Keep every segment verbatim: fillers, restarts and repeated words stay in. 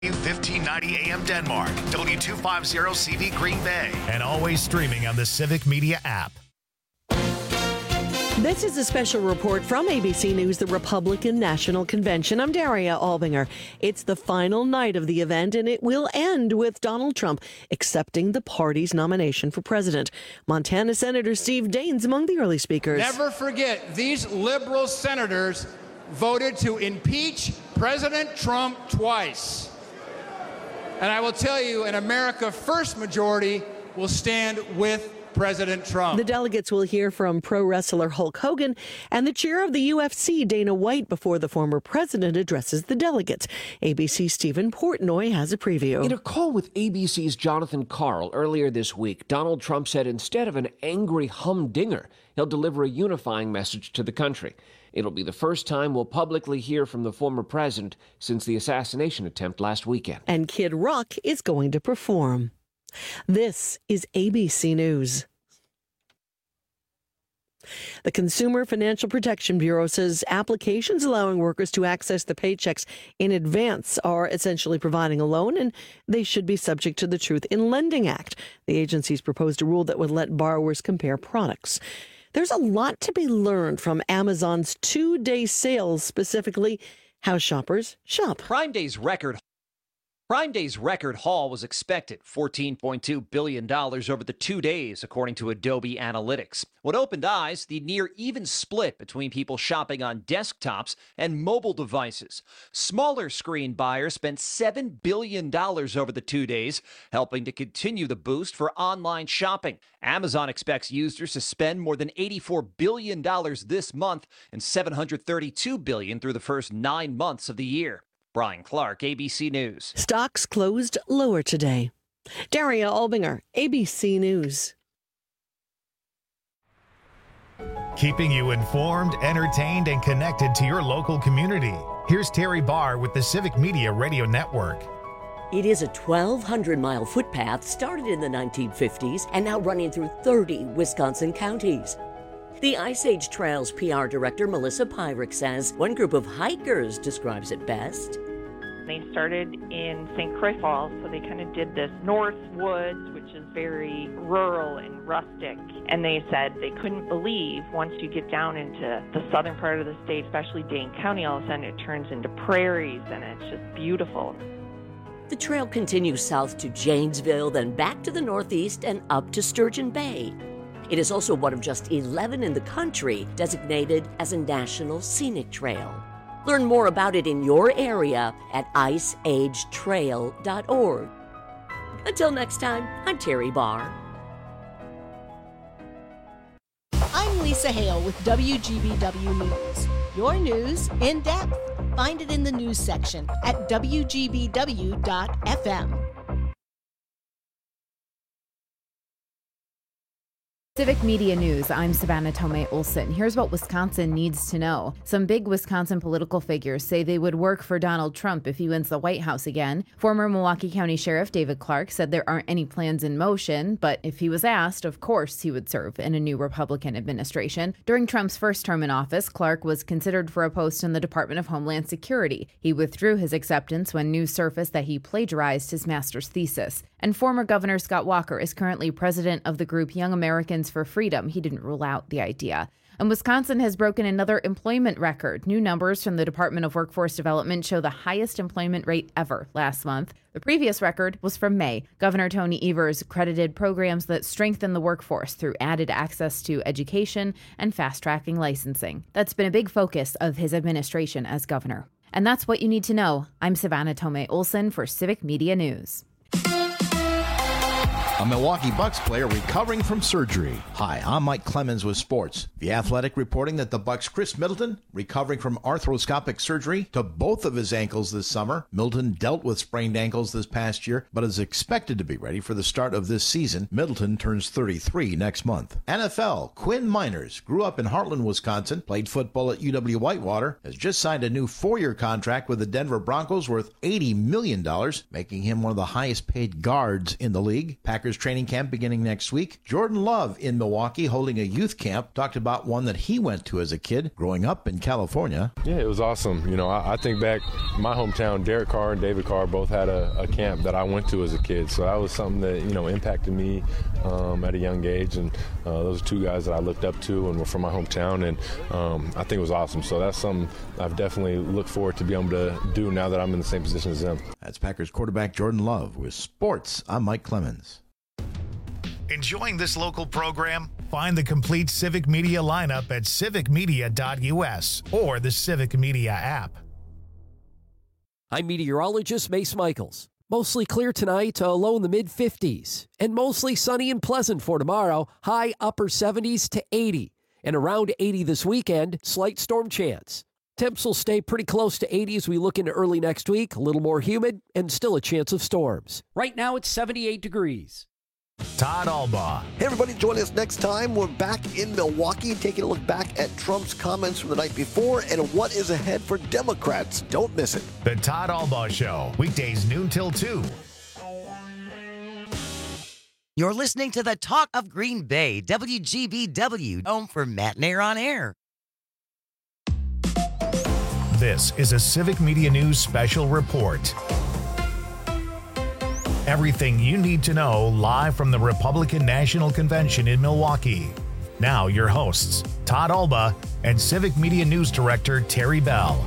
fifteen ninety A M Denmark, W two fifty C V Green Bay, and always streaming on the Civic Media app. This is a special report from A B C News, the Republican National Convention. I'm Daria Albinger. It's the final night of the event, and it will end with Donald Trump accepting the party's nomination for president. Montana Senator Steve Daines among the early speakers. Never forget, these liberal senators voted to impeach President Trump twice. And I will tell you, an America First majority will stand with President Trump. The delegates will hear from pro wrestler Hulk Hogan and the chair of the U F C, Dana White, before the former president addresses the delegates. A B C's Stephen Portnoy has a preview. In a call with A B C's Jonathan Karl earlier this week, Donald Trump said instead of an angry humdinger, he'll deliver a unifying message to the country. It'll be the first time we'll publicly hear from the former president since the assassination attempt last weekend. And Kid Rock is going to perform. This is A B C News. The Consumer Financial Protection Bureau says applications allowing workers to access the paychecks in advance are essentially providing a loan, and they should be subject to the Truth in Lending Act. The agency's proposed a rule that would let borrowers compare products. There's a lot to be learned from Amazon's two-day sales, specifically how shoppers shop. Prime Day's record Prime Day's record haul was expected, fourteen point two billion dollars over the two days, according to Adobe Analytics. What opened eyes, the near even split between people shopping on desktops and mobile devices. Smaller screen buyers spent seven billion dollars over the two days, helping to continue the boost for online shopping. Amazon expects users to spend more than eighty-four billion dollars this month and seven hundred thirty-two billion dollars through the first nine months of the year. Brian Clark, A B C News. Stocks closed lower today. Daria Albinger, A B C News. Keeping you informed, entertained, and connected to your local community. Here's Terry Barr with the Civic Media Radio Network. It is a twelve hundred mile footpath started in the nineteen fifties and now running through thirty Wisconsin counties. The Ice Age Trails P R director Melissa Pyrick says one group of hikers describes it best. They started in Saint Croix Falls, so they kind of did this North Woods, which is very rural and rustic. And they said they couldn't believe once you get down into the southern part of the state, especially Dane County, all of a sudden it turns into prairies and it's just beautiful. The trail continues south to Janesville, then back to the northeast and up to Sturgeon Bay. It is also one of just eleven in the country designated as a National Scenic Trail. Learn more about it in your area at ice age trail dot org. Until next time, I'm Terry Barr. I'm Lisa Hale with W G B W News. Your news in depth. Find it in the news section at W G B W dot F M. Civic Media News, I'm Savannah Tomei Olson. Here's what Wisconsin needs to know. Some big Wisconsin political figures say they would work for Donald Trump if he wins the White House again. Former Milwaukee County Sheriff David Clark said there aren't any plans in motion, but if he was asked, of course he would serve in a new Republican administration. During Trump's first term in office, Clark was considered for a post in the Department of Homeland Security. He withdrew his acceptance when news surfaced that he plagiarized his master's thesis. And former Governor Scott Walker is currently president of the group Young Americans for Freedom. He didn't rule out the idea. And Wisconsin has broken another employment record. New numbers from the Department of Workforce Development show the highest employment rate ever last month. The previous record was from May. Governor Tony Evers credited programs that strengthen the workforce through added access to education and fast-tracking licensing. That's been a big focus of his administration as governor. And that's what you need to know. I'm Savannah Tomei Olson for Civic Media News. A Milwaukee Bucks player recovering from surgery. Hi, I'm Mike Clemens with sports. The Athletic reporting that the Bucks' Chris Middleton recovering from arthroscopic surgery to both of his ankles this summer. Middleton dealt with sprained ankles this past year, but is expected to be ready for the start of this season. Middleton turns thirty-three next month. N F L, Quinn Miners grew up in Heartland, Wisconsin, played football at U W Whitewater, has just signed a new four-year contract with the Denver Broncos worth eighty million dollars, making him one of the highest paid guards in the league. Packers Packers training camp beginning next week. Jordan Love in Milwaukee holding a youth camp talked about one that he went to as a kid growing up in California. Yeah, it was awesome. You know, I, I think back my hometown, Derek Carr and David Carr both had a, a camp that I went to as a kid. So that was something that, you know, impacted me um, at a young age. And uh, those are two guys that I looked up to and were from my hometown. And um, I think it was awesome. So that's something I've definitely looked forward to be able to do now that I'm in the same position as them. That's Packers quarterback Jordan Love with sports. I'm Mike Clemens. Enjoying this local program? Find the complete Civic Media lineup at civic media dot u s or the Civic Media app. I'm meteorologist Mace Michaels. Mostly clear tonight, a low in the mid fifties. And mostly sunny and pleasant for tomorrow, high upper seventies to eighty. And around eighty this weekend, slight storm chance. Temps will stay pretty close to eighty as we look into early next week, a little more humid, and still a chance of storms. Right now it's seventy-eight degrees. Todd Albaugh. Hey everybody, join us next time. We're back in Milwaukee, taking a look back at Trump's comments from the night before and what is ahead for Democrats. Don't miss it. The Todd Albaugh Show, weekdays noon till two. You're listening to the Talk of Green Bay, W G B W, home for Matt Nair on Air. This is a Civic Media News special report. Everything you need to know live from the Republican National Convention in Milwaukee. Now your hosts, Todd Albaugh and Civic Media News Director Terry Bell.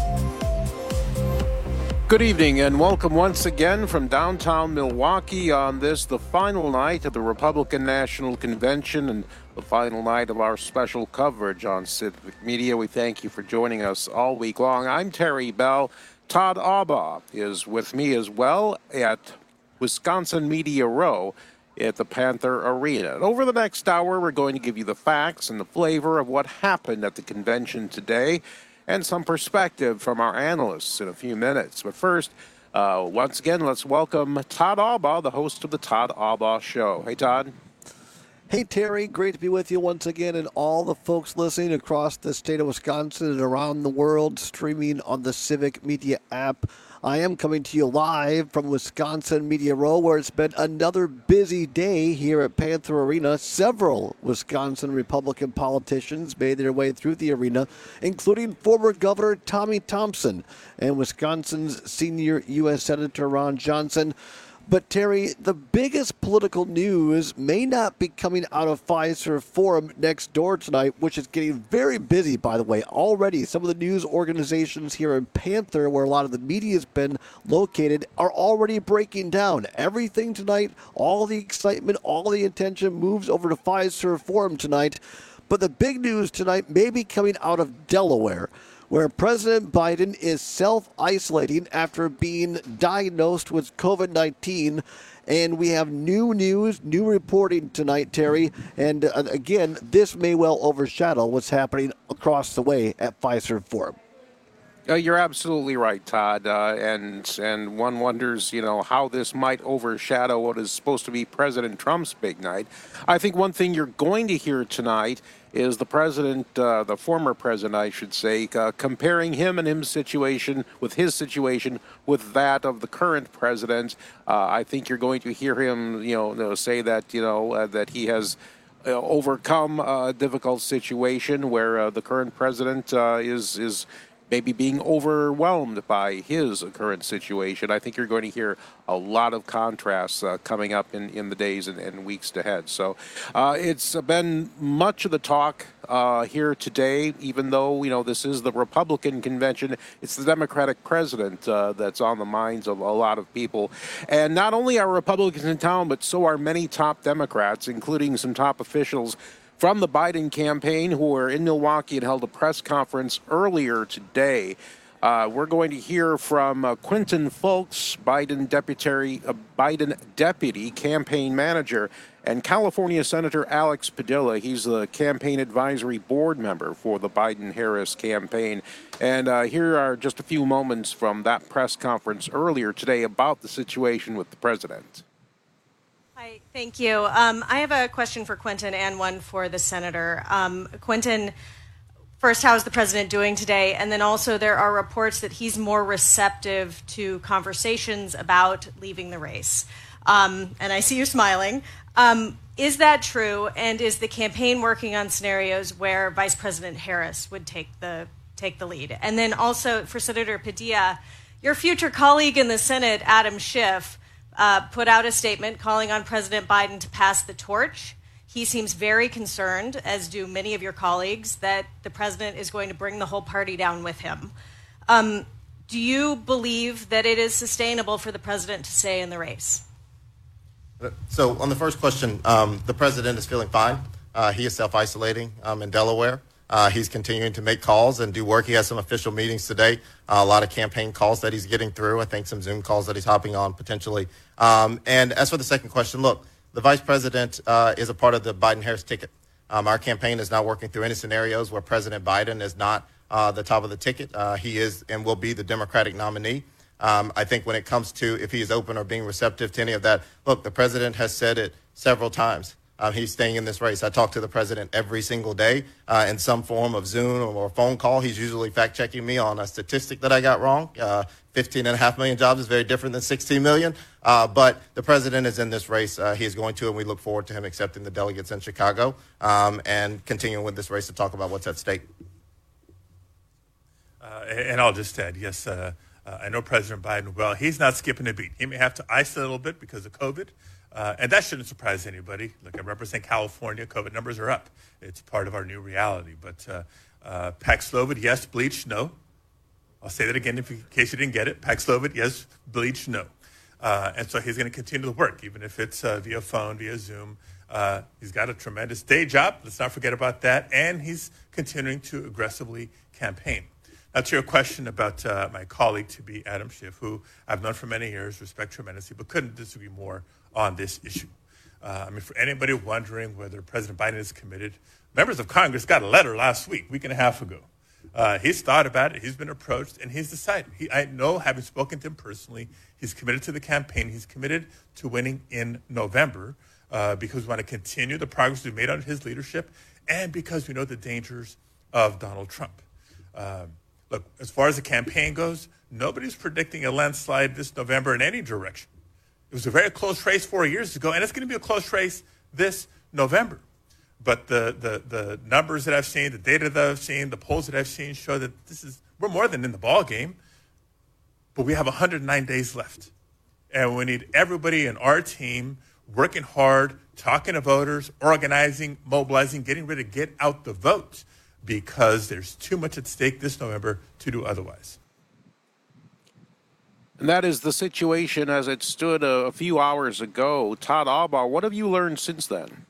Good evening and welcome once again from downtown Milwaukee on this, the final night of the Republican National Convention and the final night of our special coverage on Civic Media. We thank you for joining us all week long. I'm Terry Bell. Todd Albaugh is with me as well at Wisconsin Media Row at the Panther Arena. And over the next hour, we're going to give you the facts and the flavor of what happened at the convention today and some perspective from our analysts in a few minutes. But first, uh, once again, let's welcome Todd Albaugh, the host of the Todd Albaugh Show. Hey, Todd. Hey, Terry. Great to be with you once again, and all the folks listening across the state of Wisconsin and around the world, streaming on the Civic Media app. I am coming to you live from Wisconsin Media Row, where it's been another busy day here at Panther Arena. Several Wisconsin Republican politicians made their way through the arena, including former Governor Tommy Thompson and Wisconsin's senior U S Senator Ron Johnson. But, Terry, the biggest political news may not be coming out of Fiserv Forum next door tonight, which is getting very busy, by the way. Already, some of the news organizations here in Panther, where a lot of the media has been located, are already breaking down. Everything tonight, all the excitement, all the attention moves over to Fiserv Forum tonight. But the big news tonight may be coming out of Delaware, where President Biden is self-isolating after being diagnosed with covid nineteen. And we have new news, new reporting tonight, Terry. And uh, again, this may well overshadow what's happening across the way at Fiserv Forum. Uh, you're absolutely right, Todd. Uh, and and one wonders, you know, how this might overshadow what is supposed to be President Trump's big night. I think one thing you're going to hear tonight is the president, uh, the former president, I should say, uh, comparing him and his situation with his situation with that of the current president. Uh, I think you're going to hear him, you know, say that, you know, uh, that he has uh, overcome a difficult situation where uh, the current president uh, is is. maybe being overwhelmed by his current situation. I think you're going to hear a lot of contrasts uh, coming up in, in the days and, and weeks ahead. So uh, it's been much of the talk uh, here today, even though, you know, this is the Republican convention. It's the Democratic president uh, that's on the minds of a lot of people. And not only are Republicans in town, but so are many top Democrats, including some top officials from the Biden campaign who were in Milwaukee and held a press conference earlier today. Uh, we're going to hear from uh, Quentin Fulks, Biden deputy, uh, Biden deputy campaign manager, and California Senator Alex Padilla. He's the campaign advisory board member for the Biden-Harris campaign. And uh, here are just a few moments from that press conference earlier today about the situation with the president. Hi, thank you. Um, I have a question for Quentin and one for the senator. Um, Quentin, first, how is the president doing today? And then also there are reports that he's more receptive to conversations about leaving the race. Um, and I see you smiling. Um, is that true? And is the campaign working on scenarios where Vice President Harris would take the take the lead? And then also for Senator Padilla, your future colleague in the Senate, Adam Schiff, uh, put out a statement calling on President Biden to pass the torch. He seems very concerned, as do many of your colleagues, that the president is going to bring the whole party down with him. Um, do you believe that it is sustainable for the president to stay in the race? So on the first question, um, the president is feeling fine. Uh, he is self-isolating um, in Delaware. Uh, he's continuing to make calls and do work. He has some official meetings today, uh, a lot of campaign calls that he's getting through. I think some Zoom calls that he's hopping on potentially. Um, and as for the second question, look, the vice president uh, is a part of the Biden-Harris ticket. Um, our campaign is not working through any scenarios where President Biden is not uh, the top of the ticket. Uh, he is and will be the Democratic nominee. Um, I think when it comes to if he is open or being receptive to any of that, look, the president has said it several times. Um, he's staying in this race. I talk to the president every single day uh, in some form of Zoom or phone call. He's usually fact-checking me on a statistic that I got wrong. Uh, fifteen and a half million jobs is very different than sixteen million. Uh, but the president is in this race. Uh, he is going to, and we look forward to him accepting the delegates in Chicago um, and continuing with this race to talk about what's at stake. Uh, and I'll just add, yes, uh, uh, I know President Biden well. He's not skipping a beat. He may have to isolate a little bit because of COVID. Uh, and that shouldn't surprise anybody. Look, I represent California. COVID numbers are up. It's part of our new reality. But uh, uh, Paxlovid, yes. Bleach, no. I'll say that again if, in case you didn't get it. Paxlovid, yes. Bleach, no. Uh, and so he's going to continue to work, even if it's uh, via phone, via Zoom. Uh, he's got a tremendous day job. Let's not forget about that. And he's continuing to aggressively campaign. Now, to your question about uh, my colleague to be Adam Schiff, who I've known for many years, respect tremendously, but couldn't disagree more on this issue. Uh, I mean, for anybody wondering whether President Biden is committed, members of Congress got a letter last week, week and a half ago. Uh, he's thought about it, he's been approached, and he's decided. He, I know, having spoken to him personally, he's committed to the campaign. He's committed to winning in November uh, because we want to continue the progress we've made under his leadership and because we know the dangers of Donald Trump. Um, look, as far as the campaign goes, nobody's predicting a landslide this November in any direction. It was a very close race four years ago, and it's going to be a close race this November. But the, the, the numbers that I've seen, the data that I've seen, the polls that I've seen show that this is we're more than in the ball game. But we have one hundred nine days left, and we need everybody in our team working hard, talking to voters, organizing, mobilizing, getting ready to get out the vote because there's too much at stake this November to do otherwise. And that is the situation as it stood a, a few hours ago. Todd Albaugh, what have you learned since then?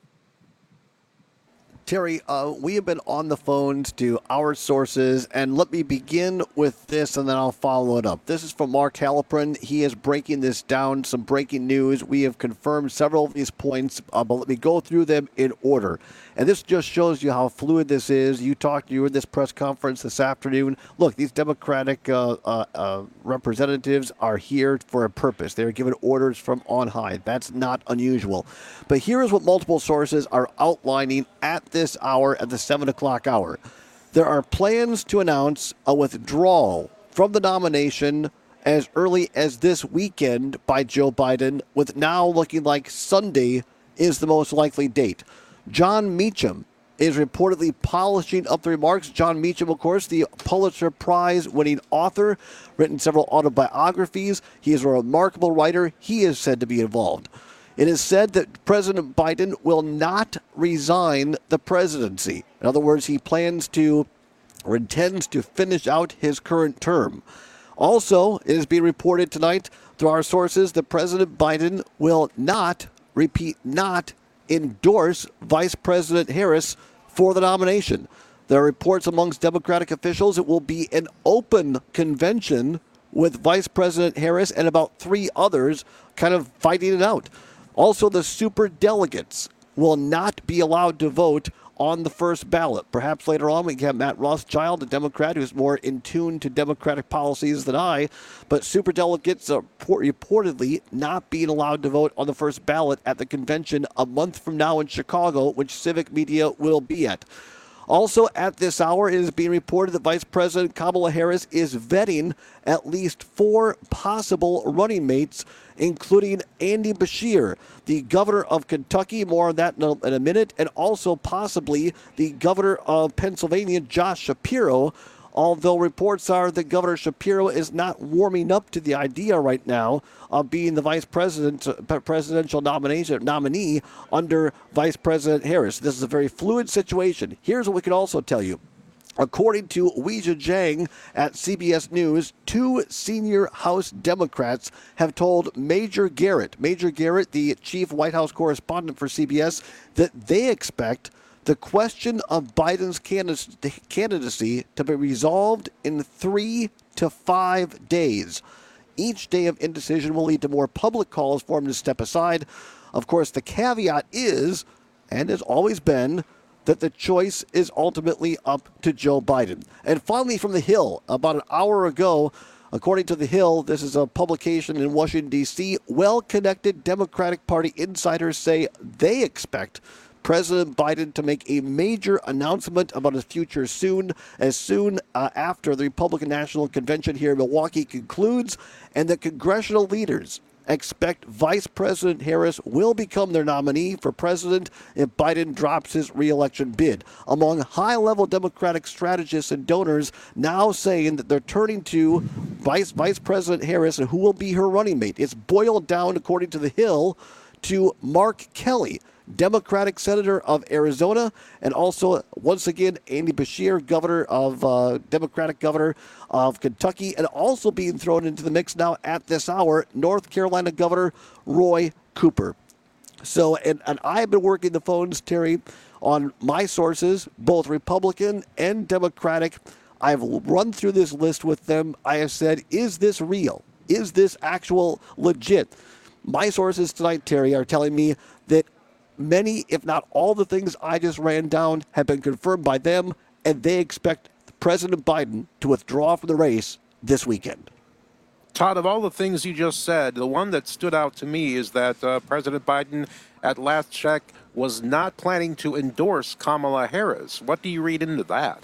Terry, uh, we have been on the phones to our sources, and let me begin with this, and then I'll follow it up. This is from Mark Halperin. He is breaking this down, some breaking news. We have confirmed several of these points, uh, but let me go through them in order. And this just shows you how fluid this is. You talked, you were at this press conference this afternoon. Look, these Democratic uh, uh, uh, representatives are here for a purpose. They're given orders from on high. That's not unusual. But here is what multiple sources are outlining at this this hour at the seven o'clock hour. There are plans to announce a withdrawal from the nomination as early as this weekend by Joe Biden, with now looking like Sunday is the most likely date. John Meacham is reportedly polishing up the remarks. John Meacham, of course, the Pulitzer Prize-winning author, written several autobiographies. He is a remarkable writer. He is said to be involved. It is said that President Biden will not resign the presidency. In other words, he plans to or intends to finish out his current term. Also, it is being reported tonight through our sources that President Biden will not, repeat, not endorse Vice President Harris for the nomination. There are reports amongst Democratic officials it will be an open convention with Vice President Harris and about three others kind of fighting it out. Also, the superdelegates will not be allowed to vote on the first ballot. Perhaps later on we can have Matt Rothschild, a Democrat who's more in tune to Democratic policies than I. But superdelegates are reportedly not being allowed to vote on the first ballot at the convention a month from now in Chicago, which Civic Media will be at. Also at this hour, it is being reported that Vice President Kamala Harris is vetting at least four possible running mates, including Andy Beshear, the governor of Kentucky, more on that in a, in a minute, and also possibly the governor of Pennsylvania, Josh Shapiro, although reports are that Governor Shapiro is not warming up to the idea right now of being the vice president, presidential nomination, nominee under Vice President Harris. This is a very fluid situation. Here's what we can also tell you. According to Weijia Jiang at C B S News, two senior House Democrats have told Major Garrett, Major Garrett, the chief White House correspondent for C B S, that they expect the question of Biden's candidacy to be resolved in three to five days. Each day of indecision will lead to more public calls for him to step aside. Of course, the caveat is, and has always been, that the choice is ultimately up to Joe Biden. And finally, from The Hill, about an hour ago, according to The Hill, this is a publication in Washington, D C, well-connected Democratic Party insiders say they expect President Biden to make a major announcement about his future soon, as soon uh, after the Republican National Convention here in Milwaukee concludes, and that congressional leaders expect Vice President Harris will become their nominee for president if Biden drops his re-election bid. Among high-level Democratic strategists and donors now saying that they're turning to Vice, Vice President Harris and who will be her running mate. It's boiled down, according to The Hill, to Mark Kelly, Democratic Senator of Arizona, and also, once again, Andy Beshear, Governor of uh, Democratic Governor of Kentucky, and also being thrown into the mix now at this hour, North Carolina Governor Roy Cooper. So, and, and I've been working the phones, Terry, on my sources, both Republican and Democratic. I've run through this list with them. I have said, is this real? Is this actual legit? My sources tonight, Terry, are telling me that many, if not all the things I just ran down have been confirmed by them, and they expect President Biden to withdraw from the race this weekend. Todd, of all the things you just said, the one that stood out to me is that uh, President Biden, at last check, was not planning to endorse Kamala Harris. What do you read into that?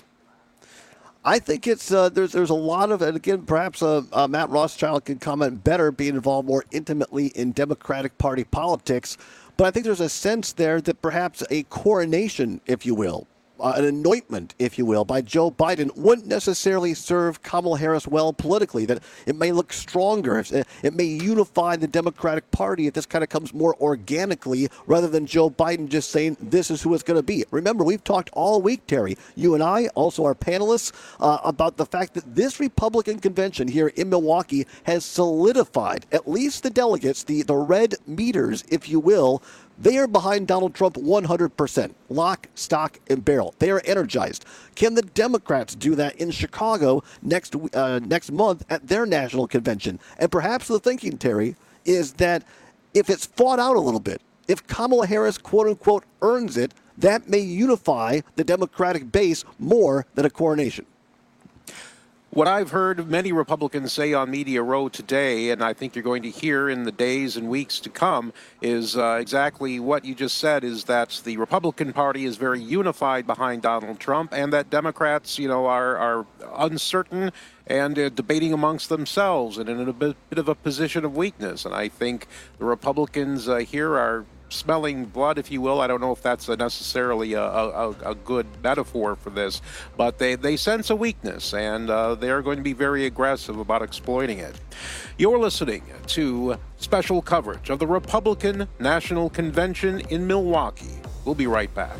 I think it's uh, there's there's a lot of, and again, perhaps uh, uh, Matt Rothschild can comment better, being involved more intimately in Democratic Party politics. But I think there's a sense there that perhaps a coronation, if you will, uh, an anointment, if you will, by Joe Biden wouldn't necessarily serve Kamala Harris well politically, that it may look stronger. It may unify the Democratic Party if this kind of comes more organically rather than Joe Biden just saying this is who it's going to be. Remember, we've talked all week, Terry, you and I, also our panelists, uh, about the fact that this Republican convention here in Milwaukee has solidified at least the delegates, the, the red meters, if you will. They are behind Donald Trump one hundred percent, lock, stock, and barrel. They are energized. Can the Democrats do that in Chicago next uh, next month at their national convention? And perhaps the thinking, Terry, is that if it's fought out a little bit, if Kamala Harris, quote unquote, earns it, that may unify the Democratic base more than a coronation. What I've heard many Republicans say on Media Row today, and I think you're going to hear in the days and weeks to come, is uh, exactly what you just said, is that the Republican Party is very unified behind Donald Trump, and that Democrats, you know, are, are uncertain and uh, debating amongst themselves and in a bit, bit of a position of weakness. And I think the Republicans uh, here are smelling blood, if you will. I don't know if that's a necessarily a, a, a good metaphor for this, but they, they sense a weakness, and uh, they are going to be very aggressive about exploiting it. You're listening to special coverage of the Republican National Convention in Milwaukee. We'll be right back.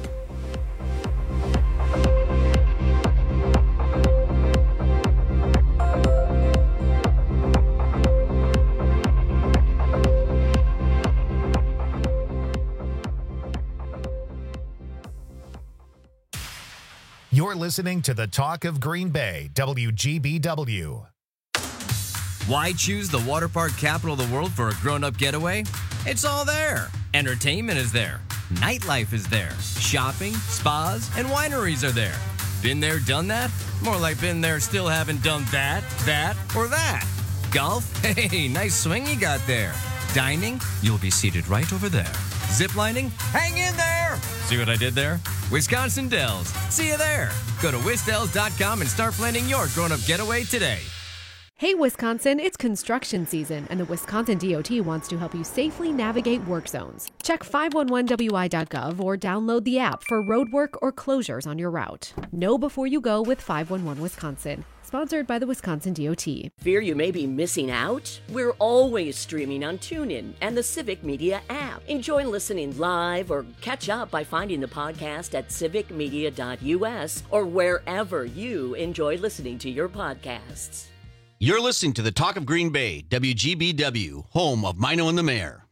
You're listening to the Talk of Green Bay, W G B W. Why choose the water park capital of the world for a grown-up getaway? It's all there. Entertainment is there. Nightlife is there. Shopping, spas, and wineries are there. Been there, done that? More like been there, still haven't done that, that, or that. Golf? Hey, nice swing you got there. Dining? You'll be seated right over there. Ziplining? Hang in there! See what I did there? Wisconsin Dells. See you there. Go to wisdells dot com and start planning your grown-up getaway today. Hey Wisconsin, it's construction season, and the Wisconsin D O T wants to help you safely navigate work zones. Check five one one W I dot gov or download the app for road work or closures on your route. Know before you go with five one one Wisconsin. Sponsored by the Wisconsin D O T. Fear you may be missing out? We're always streaming on TuneIn and the Civic Media app. Enjoy listening live or catch up by finding the podcast at civic media dot U S or wherever you enjoy listening to your podcasts. You're listening to the Talk of Green Bay, W G B W, home of Mino and the Mayor.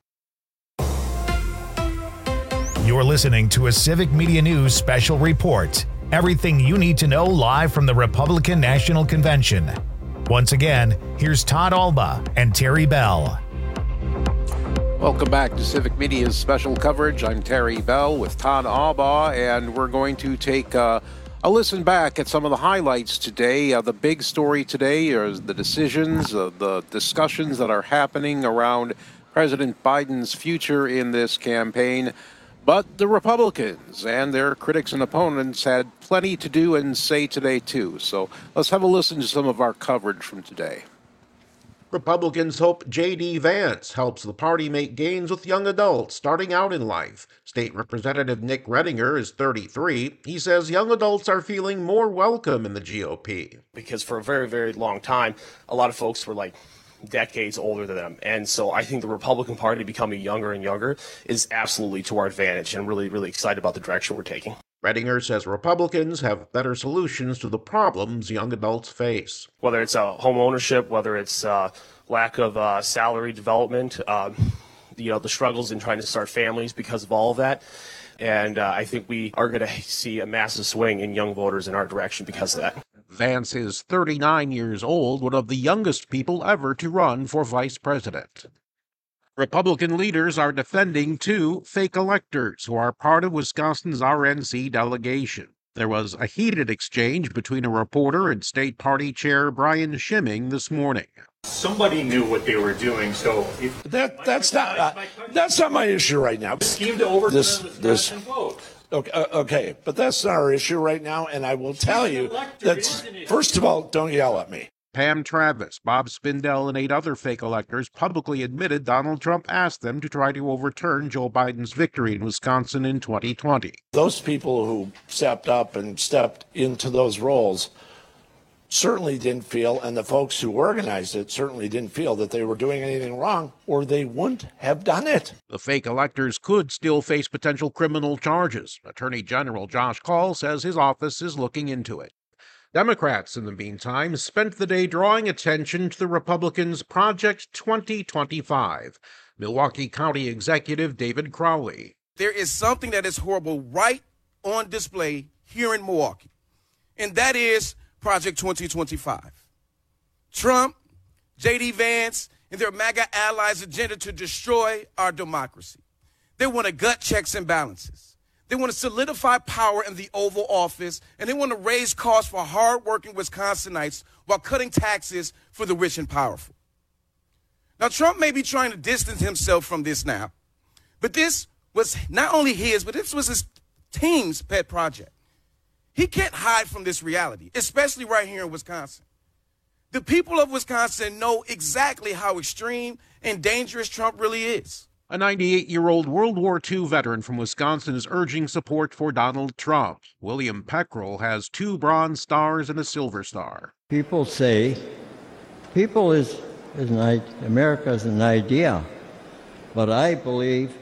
You're listening to a Civic Media News special report. Everything you need to know live from the Republican National Convention. Once again, here's Todd Alba and Terry Bell. Welcome back to Civic Media's special coverage. I'm Terry Bell with Todd Alba, and we're going to take uh, a listen back at some of the highlights today. Uh, the big story today is the decisions, uh, the discussions that are happening around President Biden's future in this campaign. But the Republicans and their critics and opponents had plenty to do and say today, too. So let's have a listen to some of our coverage from today. Republicans hope J D. Vance helps the party make gains with young adults starting out in life. State Representative Nick Redinger is thirty-three. He says young adults are feeling more welcome in the G O P. Because for a very, very long time, a lot of folks were like decades older than them. And so I think the Republican Party becoming younger and younger is absolutely to our advantage, and really, really excited about the direction we're taking. Redinger says Republicans have better solutions to the problems young adults face. Whether it's uh, home ownership, whether it's uh, lack of uh, salary development, uh, you know, the struggles in trying to start families because of all of that. And uh, I think we are going to see a massive swing in young voters in our direction because of that. Vance is thirty-nine years old, one of the youngest people ever to run for vice president. Republican leaders are defending two fake electors who are part of Wisconsin's R N C delegation. There was a heated exchange between a reporter and state party chair Brian Schimming this morning. Somebody knew what they were doing, so if that that's not uh, that's not my issue right now. Scheme to overturn this the this vote. Okay, uh, okay, but that's not our issue right now, and I will tell you that first of all, don't yell at me. Pam Travis, Bob Spindell, and eight other fake electors publicly admitted Donald Trump asked them to try to overturn Joe Biden's victory in Wisconsin in twenty twenty. Those people who stepped up and stepped into those roles certainly didn't feel, and the folks who organized it certainly didn't feel that they were doing anything wrong, or they wouldn't have done it. The fake electors could still face potential criminal charges. Attorney General Josh Kaul says his office is looking into it. Democrats, in the meantime, spent the day drawing attention to the Republicans' Project twenty twenty-five. Milwaukee County Executive David Crowley. There is something that is horrible right on display here in Milwaukee, and that is Project twenty twenty-five. Trump, J D. Vance, and their MAGA allies' agenda to destroy our democracy. They want to gut checks and balances. They want to solidify power in the Oval Office, and they want to raise costs for hardworking Wisconsinites while cutting taxes for the rich and powerful. Now, Trump may be trying to distance himself from this now, but this was not only his, but this was his team's pet project. He can't hide from this reality, especially right here in Wisconsin. The people of Wisconsin know exactly how extreme and dangerous Trump really is. A ninety-eight-year-old World War Two veteran from Wisconsin is urging support for Donald Trump. William Peckrell has two Bronze Stars and a Silver Star. People say, people is, is an, America is an idea, but I believe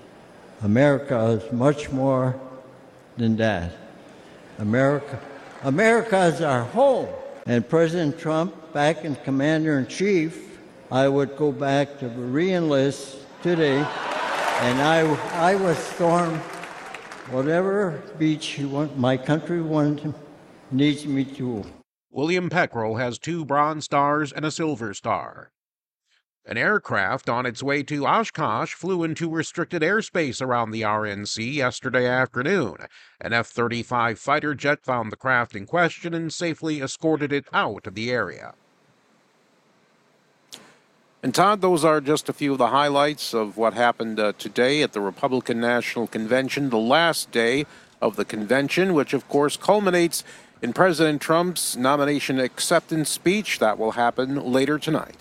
America is much more than that. America, America is our home. And President Trump, back in Commander-in-Chief, I would go back to re-enlist today, and I, I would storm whatever beach you want, my country wants, needs me to. William Peckrell has two Bronze Stars and a Silver Star. An aircraft on its way to Oshkosh flew into restricted airspace around the R N C yesterday afternoon. An F thirty-five fighter jet found the craft in question and safely escorted it out of the area. And Todd, those are just a few of the highlights of what happened uh, today at the Republican National Convention, the last day of the convention, which of course culminates in President Trump's nomination acceptance speech. That will happen later tonight.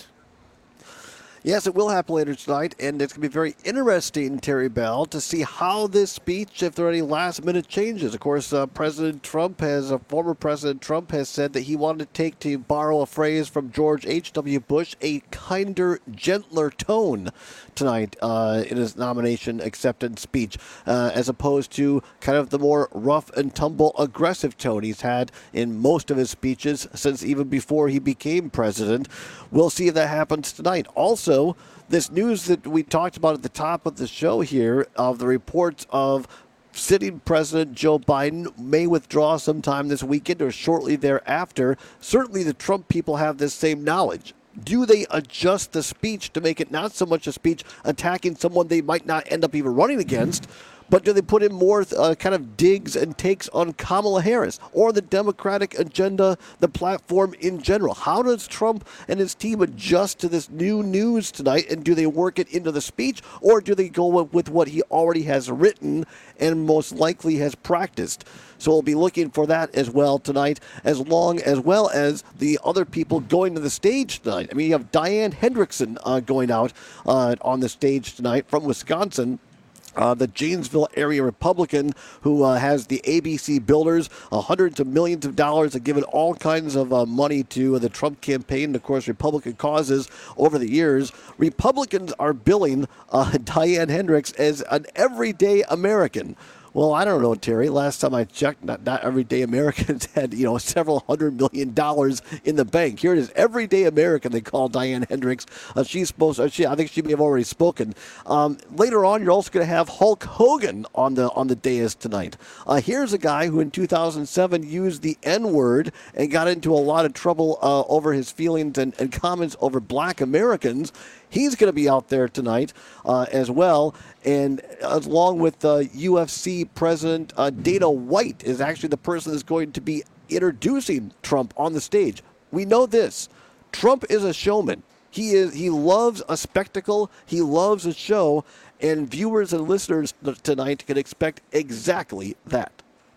Yes, it will happen later tonight, and it's going to be very interesting, Terry Bell, to see how this speech, if there are any last-minute changes. Of course, uh, President Trump has, uh, former President Trump has said that he wanted to take, to borrow a phrase from George H W. Bush, a kinder, gentler tone tonight uh, in his nomination acceptance speech, uh, as opposed to kind of the more rough and tumble, aggressive tone he's had in most of his speeches since even before he became president. We'll see if that happens tonight. Also, this news that we talked about at the top of the show here of the reports of sitting President Joe Biden may withdraw sometime this weekend or shortly thereafter. Certainly the Trump people have this same knowledge. Do they adjust the speech to make it not so much a speech attacking someone they might not end up even running against, but do they put in more uh, kind of digs and takes on Kamala Harris or the Democratic agenda, the platform in general? How does Trump and his team adjust to this new news tonight, and do they work it into the speech, or do they go with what he already has written and most likely has practiced? So we'll be looking for that as well tonight, as long as well as the other people going to the stage tonight. I mean, you have Diane Hendrickson uh, going out uh, on the stage tonight from Wisconsin. Uh, the Janesville area Republican who uh, has the A B C builders, uh, hundreds of millions of dollars, have given all kinds of uh, money to uh, the Trump campaign and, of course, Republican causes over the years. Republicans are billing uh, Diane Hendricks as an everyday American. Well, I don't know, Terry. Last time I checked, not, not everyday Americans had, you know, several hundred million dollars in the bank. Here it is, everyday American, they call Diane Hendricks. Uh, she's supposed to, she, I think she may have already spoken. Um, later on, you're also going to have Hulk Hogan on the on the dais tonight. Uh, here's a guy who in two thousand seven used the N-word and got into a lot of trouble uh, over his feelings and, and comments over black Americans. He's going to be out there tonight uh, as well. And along with uh, U F C President uh, Dana White is actually the person that's going to be introducing Trump on the stage. We know this. Trump is a showman. He is. He loves a spectacle. He loves a show. And viewers and listeners tonight can expect exactly that.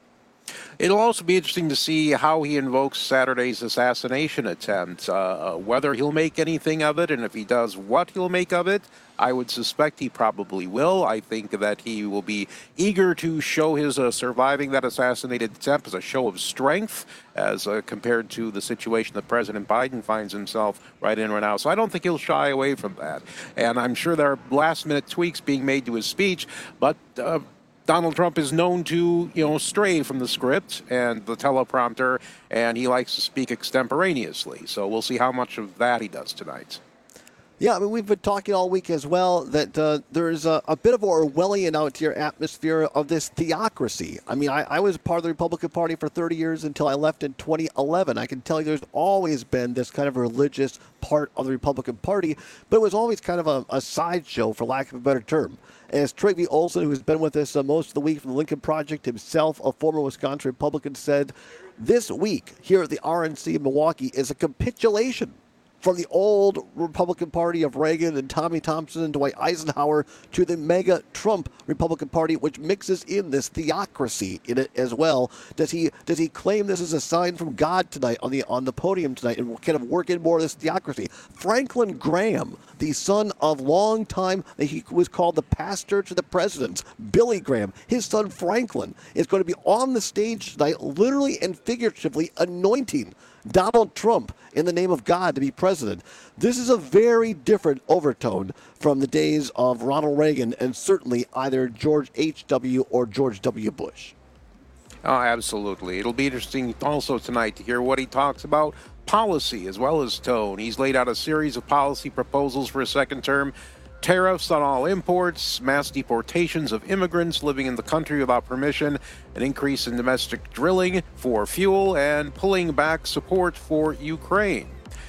It'll also be interesting to see how he invokes Saturday's assassination attempt, uh, whether he'll make anything of it, and if he does, what he'll make of it. I would suspect he probably will. I think that he will be eager to show his uh, surviving that assassinated attempt as a show of strength as uh, compared to the situation that President Biden finds himself right in right now. So I don't think he'll shy away from that. And I'm sure there are last-minute tweaks being made to his speech, but uh, Donald Trump is known to, you know, stray from the script and the teleprompter, and he likes to speak extemporaneously. So we'll see how much of that he does tonight. Yeah, I mean, we've been talking all week as well that uh, there's a, a bit of an Orwellian out here atmosphere of this theocracy. I mean, I, I was part of the Republican Party for thirty years until I left in twenty eleven. I can tell you there's always been this kind of religious part of the Republican Party, but it was always kind of a, a sideshow, for lack of a better term. As Trygve Olsen, who's been with us uh, most of the week from the Lincoln Project himself, a former Wisconsin Republican, said, this week here at the R N C in Milwaukee is a capitulation from the old Republican Party of Reagan and Tommy Thompson and Dwight Eisenhower to the mega Trump Republican Party, which mixes in this theocracy in it as well. Does he does he claim this is a sign from God tonight on the on the podium tonight and kind of work in more of this theocracy? Franklin Graham, the son of longtime, he was called the pastor to the presidents, Billy Graham, his son Franklin, is going to be on the stage tonight, literally and figuratively anointing Donald Trump in the name of God to be president. This is a very different overtone from the days of Ronald Reagan and certainly either George H W or George W. Bush. Oh, absolutely. It'll be interesting also tonight to hear what he talks about policy as well as tone. He's laid out a series of policy proposals for a second term. Tariffs on all imports, mass deportations of immigrants living in the country without permission, an increase in domestic drilling for fuel, and pulling back support for Ukraine.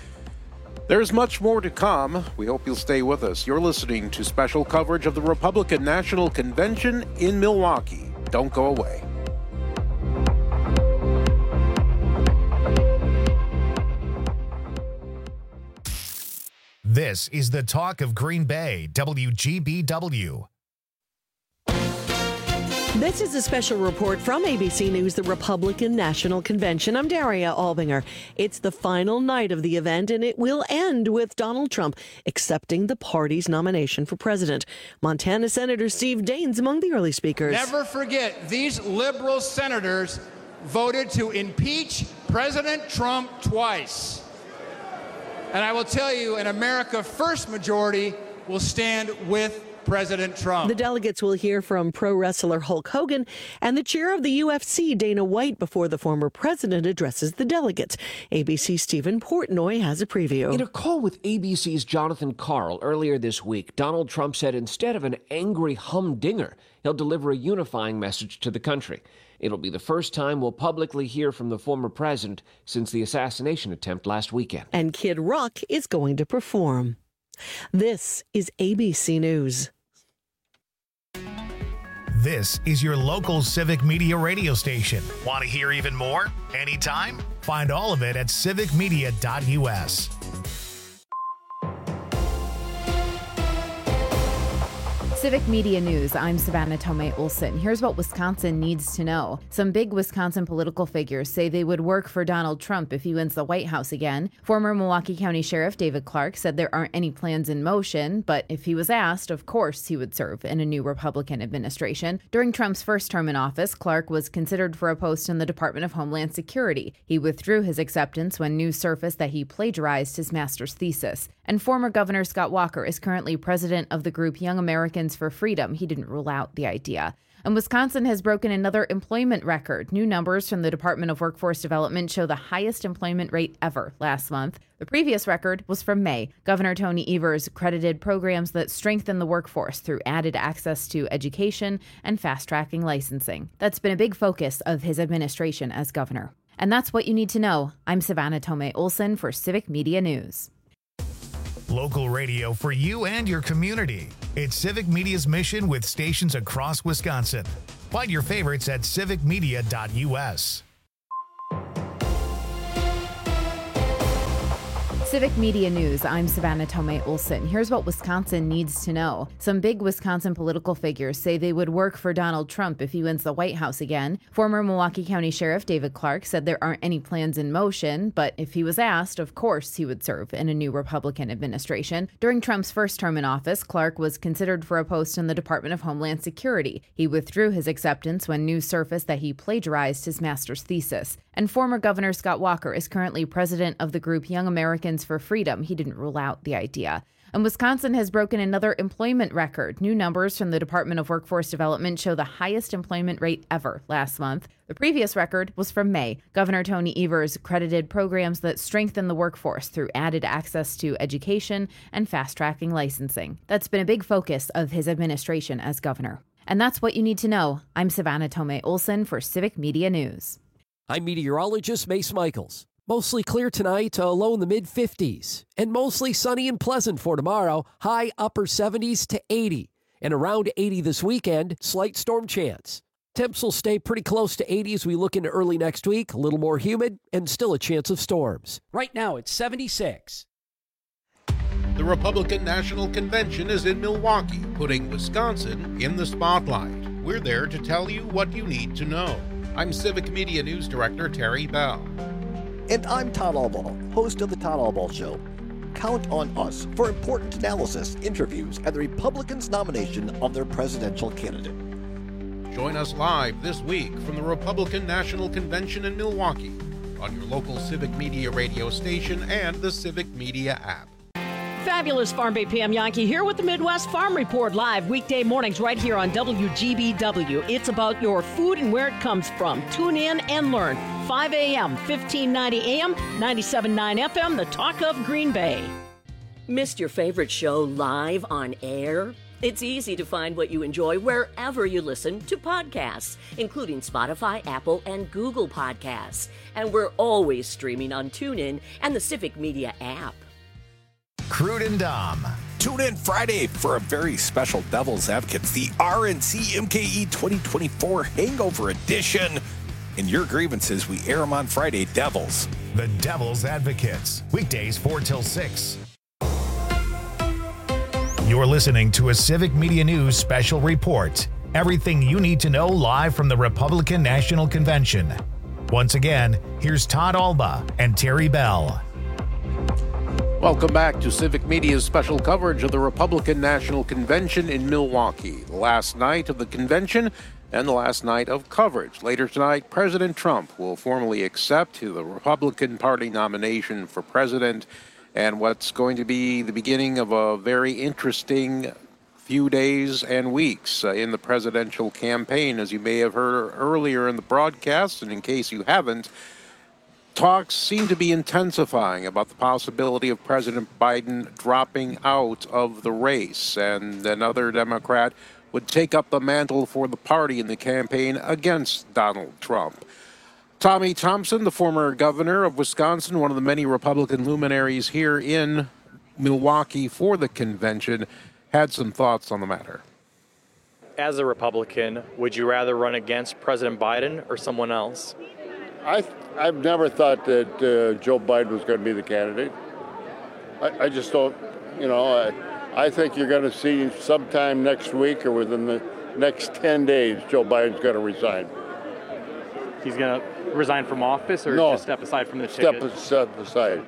There's much more to come. We hope you'll stay with us. You're listening to special coverage of the Republican National Convention in Milwaukee. Don't go away. This This is the Talk of Green Bay, W G B W. This is a special report from A B C News, the Republican National Convention. I'm Daria Albinger. It's the final night of the event, and it will end with Donald Trump accepting the party's nomination for president. Montana Senator Steve Daines among the early speakers. Never forget, these liberal senators voted to impeach President Trump twice. And I will tell you, an America First majority will stand with President Trump. The delegates will hear from pro wrestler Hulk Hogan and the chair of the U F C, Dana White, before the former president addresses the delegates. A B C's Stephen Portnoy has a preview. In a call with A B C's Jonathan Karl earlier this week, Donald Trump said instead of an angry humdinger, he'll deliver a unifying message to the country. It'll be the first time we'll publicly hear from the former president since the assassination attempt last weekend. And Kid Rock is going to perform. This is A B C News. This is your local civic media radio station. Want to hear even more? Anytime? Find all of it at civic media dot U S. Civic Media News, I'm Savannah Tomei Olson. Here's what Wisconsin needs to know. Some big Wisconsin political figures say they would work for Donald Trump if he wins the White House again. Former Milwaukee County Sheriff David Clark said there aren't any plans in motion, but if he was asked, of course he would serve in a new Republican administration. During Trump's first term in office, Clark was considered for a post in the Department of Homeland Security. He withdrew his acceptance when news surfaced that he plagiarized his master's thesis. And former Governor Scott Walker is currently president of the group Young Americans for Freedom. He didn't rule out the idea. And Wisconsin has broken another employment record. New numbers from the Department of Workforce Development show the highest employment rate ever last month. The previous record was from May. Governor Tony Evers credited programs that strengthen the workforce through added access to education and fast-tracking licensing. That's been a big focus of his administration as governor. And that's what you need to know. I'm Savannah Tomei Olson for Civic Media News. Local radio for you and your community. It's Civic Media's mission with stations across Wisconsin. Find your favorites at civic media dot U S. Civic Media News, I'm Savannah Tomei Olson. Here's what Wisconsin needs to know. Some big Wisconsin political figures say they would work for Donald Trump if he wins the White House again. Former Milwaukee County Sheriff David Clark said there aren't any plans in motion, but if he was asked, of course he would serve in a new Republican administration. During Trump's first term in office, Clark was considered for a post in the Department of Homeland Security. He withdrew his acceptance when news surfaced that he plagiarized his master's thesis. And former Governor Scott Walker is currently president of the group Young Americans for Freedom. He didn't rule out the idea. And Wisconsin has broken another employment record. New numbers from the Department of Workforce Development show the highest employment rate ever last month. The previous record was from May. Governor Tony Evers credited programs that strengthen the workforce through added access to education and fast-tracking licensing. That's been a big focus of his administration as governor. And that's what you need to know. I'm Savannah Tomei Olson for Civic Media News. I'm meteorologist Mace Michaels. Mostly clear tonight, a low in the mid fifties. And mostly sunny and pleasant for tomorrow, high upper seventies to eighty. And around eighty this weekend, slight storm chance. Temps will stay pretty close to eighty as we look into early next week, a little more humid, and still a chance of storms. Right now, it's seventy-six. The Republican National Convention is in Milwaukee, putting Wisconsin in the spotlight. We're there to tell you what you need to know. I'm Civic Media News Director Terry Bell. And I'm Todd Albaugh, host of The Todd Albaugh Show. Count on us for important analysis, interviews, and the Republicans' nomination of their presidential candidate. Join us live this week from the Republican National Convention in Milwaukee on your local Civic Media radio station and the Civic Media app. Fabulous Farm Bay Pam Yankee here with the Midwest Farm Report live weekday mornings right here on W G B W. It's about your food and where it comes from. Tune in and learn. five a.m., fifteen ninety A M, ninety-seven point nine F M, the talk of Green Bay. Missed your favorite show live on air? It's easy to find what you enjoy wherever you listen to podcasts, including Spotify, Apple, and Google Podcasts. And we're always streaming on TuneIn and the Civic Media app. Crude and Dom. Tune in Friday for a very special Devil's Advocates, the R N C M K E twenty twenty-four Hangover Edition. And your grievances, we air them on Friday, Devils. The Devil's Advocates, weekdays four till six. You're listening to a Civic Media News special report. Everything you need to know live from the Republican National Convention. Once again, here's Todd Alba and Terry Bell. Welcome back to Civic Media's special coverage of the Republican National Convention in Milwaukee. The last night of the convention and the last night of coverage. Later tonight, President Trump will formally accept the Republican Party nomination for president, and what's going to be the beginning of a very interesting few days and weeks uh, in the presidential campaign. As you may have heard earlier in the broadcast, and in case you haven't, talks seem to be intensifying about the possibility of President Biden dropping out of the race, and another Democrat would take up the mantle for the party in the campaign against Donald Trump. Tommy Thompson, the former governor of Wisconsin, one of the many Republican luminaries here in Milwaukee for the convention, had some thoughts on the matter. As a Republican, would you rather run against President Biden or someone else? I, I've never thought that uh, Joe Biden was going to be the candidate. I, I just don't, you know, I, I think you're going to see sometime next week or within the next ten days, Joe Biden's going to resign. He's going to resign from office or no, just step aside from the step, ticket? Step aside.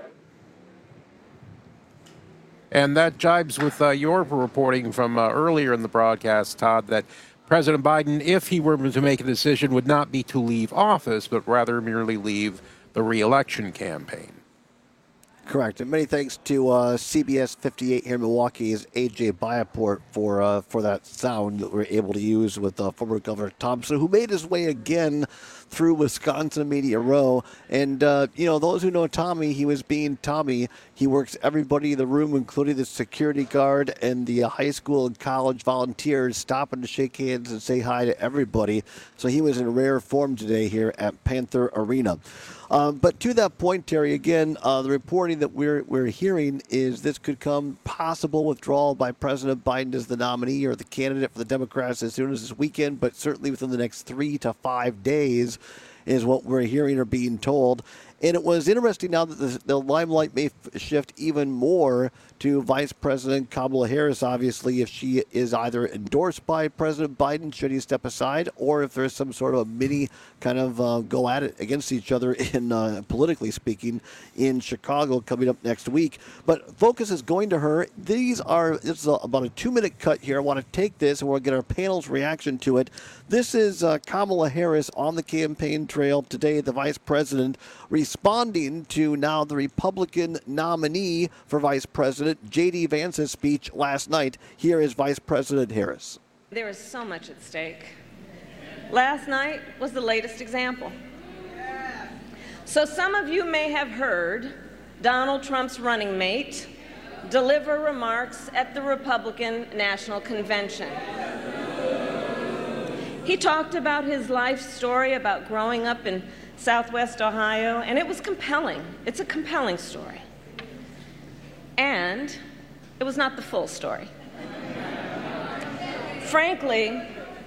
And that jibes with uh, your reporting from uh, earlier in the broadcast, Todd, that President Biden, if he were to make a decision, would not be to leave office, but rather merely leave the re-election campaign. Correct. And many thanks to uh, C B S fifty-eight here in Milwaukee's A J Biaport for uh, for that sound that we're able to use with uh, former Governor Thompson, who made his way again through Wisconsin Media Row. And, uh, you know, those who know Tommy, he was being Tommy. He works everybody in the room, including the security guard and the uh, high school and college volunteers, stopping to shake hands and say hi to everybody. So he was in rare form today here at Panther Arena. Um, but to that point, Terry, again, uh, the reporting that we're we're hearing is this could come possible withdrawal by President Biden as the nominee or the candidate for the Democrats as soon as this weekend, but certainly within the next three to five days is what we're hearing or being told. And it was interesting now that the, the limelight may f- shift even more to Vice President Kamala Harris, obviously, if she is either endorsed by President Biden, should he step aside, or if there's some sort of a mini kind of uh, go at it against each other, in uh, politically speaking, in Chicago coming up next week. But focus is going to her. These are, this is a, about a two-minute cut here. I want to take this and we'll get our panel's reaction to it. This is uh, Kamala Harris on the campaign trail today, the Vice President, responding to now the Republican nominee for Vice President, J D Vance's speech last night. Here is Vice President Harris. There is so much at stake. Last night was the latest example. So some of you may have heard Donald Trump's running mate deliver remarks at the Republican National Convention. He talked about his life story about growing up in Southwest Ohio, and it was compelling. It's a compelling story. And it was not the full story. Frankly,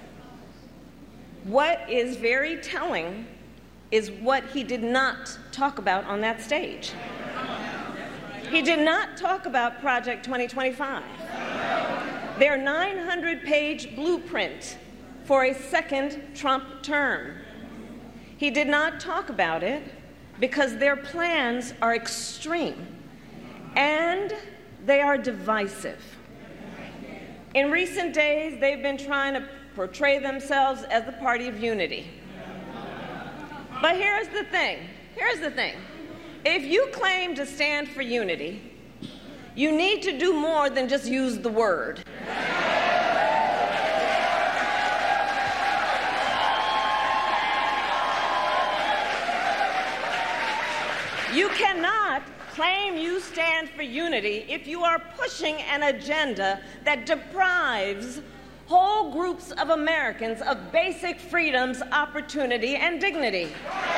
what is very telling is what he did not talk about on that stage. He did not talk about Project twenty twenty-five, their nine hundred page blueprint for a second Trump term. He did not talk about it because their plans are extreme and they are divisive. In recent days, they've been trying to portray themselves as the party of unity. But here's the thing, here's the thing. If you claim to stand for unity, you need to do more than just use the word. You cannot claim you stand for unity if you are pushing an agenda that deprives whole groups of Americans of basic freedoms, opportunity, and dignity.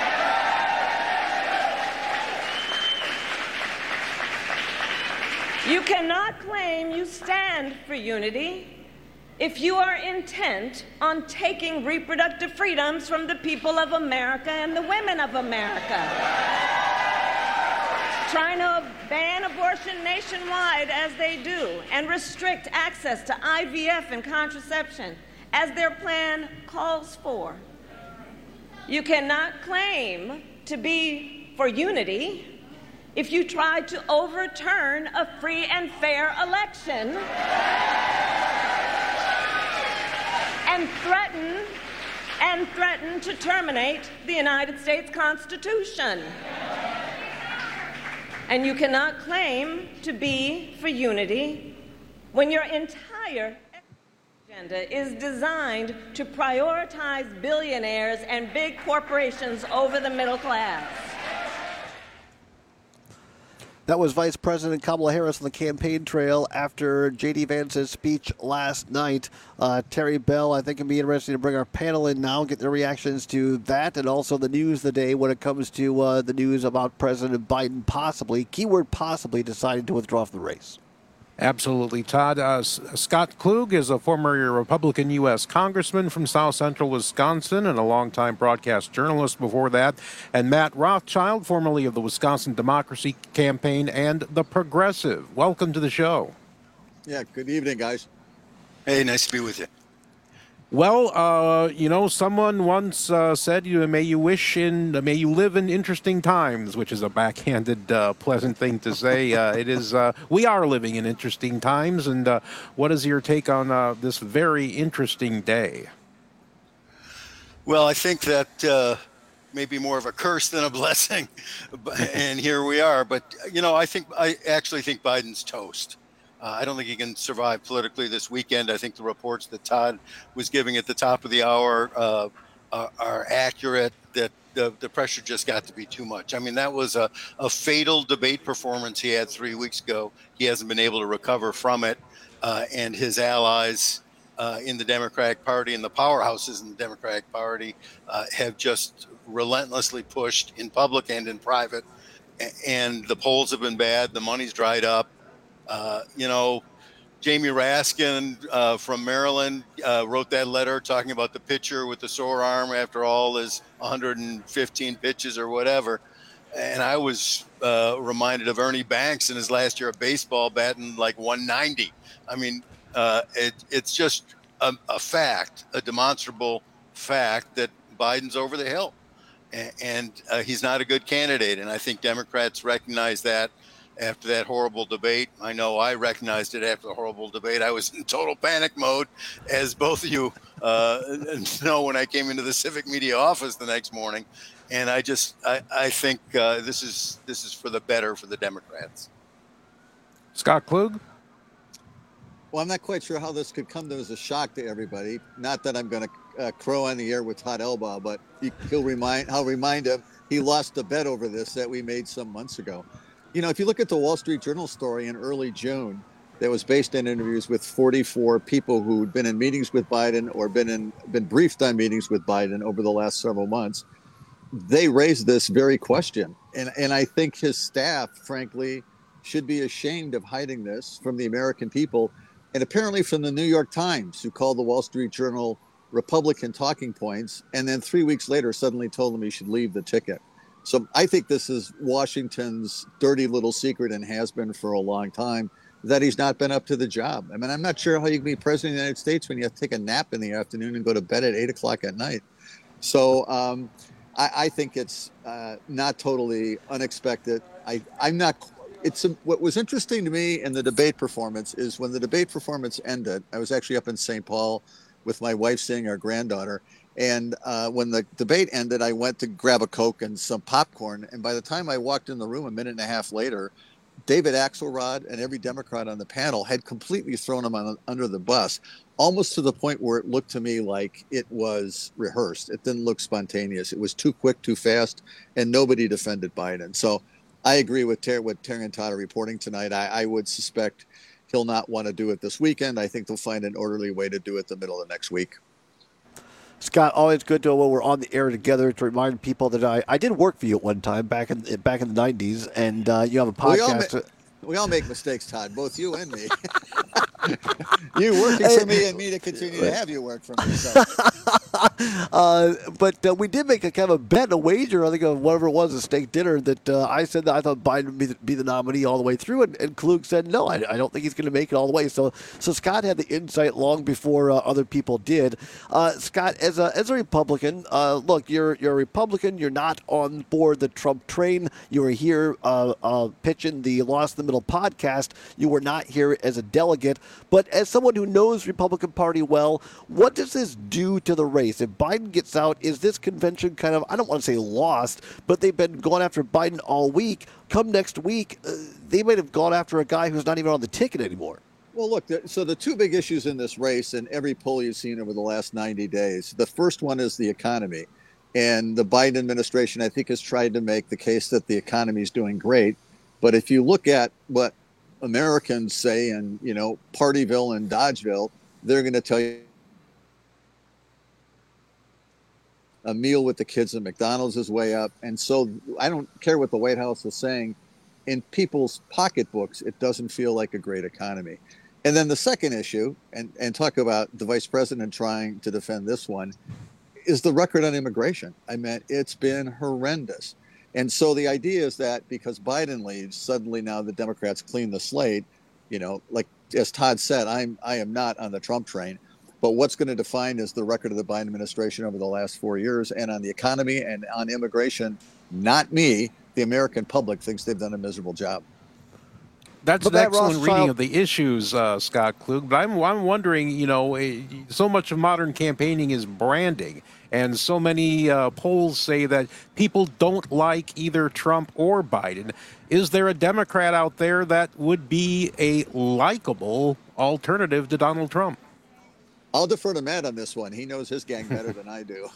You cannot claim you stand for unity if you are intent on taking reproductive freedoms from the people of America and the women of America, trying to ban abortion nationwide as they do and restrict access to I V F and contraception as their plan calls for, you cannot claim to be for unity if you try to overturn a free and fair election and threaten and threaten to terminate the United States Constitution. And you cannot claim to be for unity when your entire agenda is designed to prioritize billionaires and big corporations over the middle class. That was Vice President Kamala Harris on the campaign trail after J D. Vance's speech last night. Uh, Terry Bell, I think it'd be interesting to bring our panel in now, get their reactions to that, and also the news of the day when it comes to uh, the news about President Biden possibly, keyword possibly, deciding to withdraw from the race. Absolutely, Todd. Uh, S- Scott Klug is a former Republican U S congressman from South Central Wisconsin and a longtime broadcast journalist before that. And Matt Rothschild, formerly of the Wisconsin Democracy Campaign and The Progressive. Welcome to the show. Yeah, good evening, guys. Hey, nice to be with you. Well, uh, you know, someone once uh, said, "You may you wish in, may you live in interesting times," which is a backhanded, uh, pleasant thing to say. Uh, it is. Uh, we are living in interesting times, and uh, what is your take on uh, this very interesting day? Well, I think that uh, may be more of a curse than a blessing, and here we are. But you know, I think I actually think Biden's toast. Uh, I don't think he can survive politically this weekend. I think the reports that Todd was giving at the top of the hour uh, are, are accurate, that the, the pressure just got to be too much. I mean, that was a, a fatal debate performance he had three weeks ago. He hasn't been able to recover from it. Uh, and his allies uh, in the Democratic Party and the powerhouses in the Democratic Party uh, have just relentlessly pushed in public and in private. And the polls have been bad. The money's dried up. Uh, you know, Jamie Raskin uh, from Maryland uh, wrote that letter talking about the pitcher with the sore arm after all his one hundred fifteen pitches or whatever. And I was uh, reminded of Ernie Banks in his last year of baseball batting like one ninety. I mean, uh, it, it's just a, a fact, a demonstrable fact that Biden's over the hill. And, and uh, he's not a good candidate. And I think Democrats recognize that. After that horrible debate. I know I recognized it after the horrible debate. I was in total panic mode, as both of you uh, know, when I came into the Civic Media office the next morning. And I just, I, I think uh, this is this is for the better for the Democrats. Scott Klug? Well, I'm not quite sure how this could come as a shock to everybody. Not that I'm going to uh, crow on the air with Todd Elbaugh, but he, he'll remind, I'll remind him he lost a bet over this that we made some months ago. You know, if you look at the Wall Street Journal story in early June, that was based on interviews with forty-four people who'd been in meetings with Biden or been in been briefed on meetings with Biden over the last several months, they raised this very question. And and I think his staff, frankly, should be ashamed of hiding this from the American people, and apparently from the New York Times, who called the Wall Street Journal Republican talking points, and then three weeks later suddenly told him he should leave the ticket. So I think this is Washington's dirty little secret, and has been for a long time, that he's not been up to the job. I mean, I'm not sure how you can be president of the United States when you have to take a nap in the afternoon and go to bed at eight o'clock at night. So um, I, I think it's uh, not totally unexpected. I, I'm not. It's a, what was interesting to me in the debate performance is when the debate performance ended. I was actually up in Saint Paul with my wife seeing our granddaughter. And uh, when the debate ended, I went to grab a Coke and some popcorn. And by the time I walked in the room a minute and a half later, David Axelrod and every Democrat on the panel had completely thrown him on, under the bus, almost to the point where it looked to me like it was rehearsed. It didn't look spontaneous. It was too quick, too fast, and nobody defended Biden. So I agree with Ter- what Terry and Todd are reporting tonight. I, I would suspect he'll not want to do it this weekend. I think they'll find an orderly way to do it the middle of next week. Scott, always good to when we're on the air together to remind people that I, I did work for you at one time back in back in the nineties, and uh, you have a podcast. We all, ma- we all make mistakes, Todd, both you and me. You working for me and me to continue to have you work for me. So. uh, but uh, we did make a kind of a bet, a wager, I think, of whatever it was, a steak dinner, that uh, I said that I thought Biden would be the, be the nominee all the way through, and, and Klug said, no, I, I don't think he's going to make it all the way. So so Scott had the insight long before uh, other people did. Uh, Scott, as a as a Republican, uh, look, you're, you're a Republican. You're not on board the Trump train. You were here uh, uh, pitching the Lost in the Middle podcast. You were not here as a delegate. But as someone who knows Republican Party well, what does this do to the race? If Biden gets out, is this convention kind of, I don't want to say lost, but they've been going after Biden all week. Come next week, uh, they might have gone after a guy who's not even on the ticket anymore. Well, look, so the two big issues in this race, and every poll you've seen over the last ninety days, the first one is the economy. And the Biden administration, I think, has tried to make the case that the economy is doing great. But if you look at what Americans say in, you know, Partyville and Dodgeville, they're going to tell you a meal with the kids at McDonald's is way up. And so I don't care what the White House is saying. In people's pocketbooks, it doesn't feel like a great economy. And then the second issue, and, and talk about the vice president trying to defend this one, is the record on immigration. I mean, it's been horrendous. And so the idea is that because Biden leaves, suddenly now the Democrats clean the slate. You know, like as Todd said, I'm I am not on the Trump train. But what's going to define is the record of the Biden administration over the last four years. And on the economy and on immigration, not me, the American public thinks they've done a miserable job. That's But an that excellent Rothschild- reading of the issues, uh, Scott Klug. But I'm, I'm wondering, you know, eh, so much of modern campaigning is branding. And so many uh, polls say that people don't like either Trump or Biden. Is there a Democrat out there that would be a likable alternative to Donald Trump? I'll defer to Matt on this one. He knows his gang better than I do.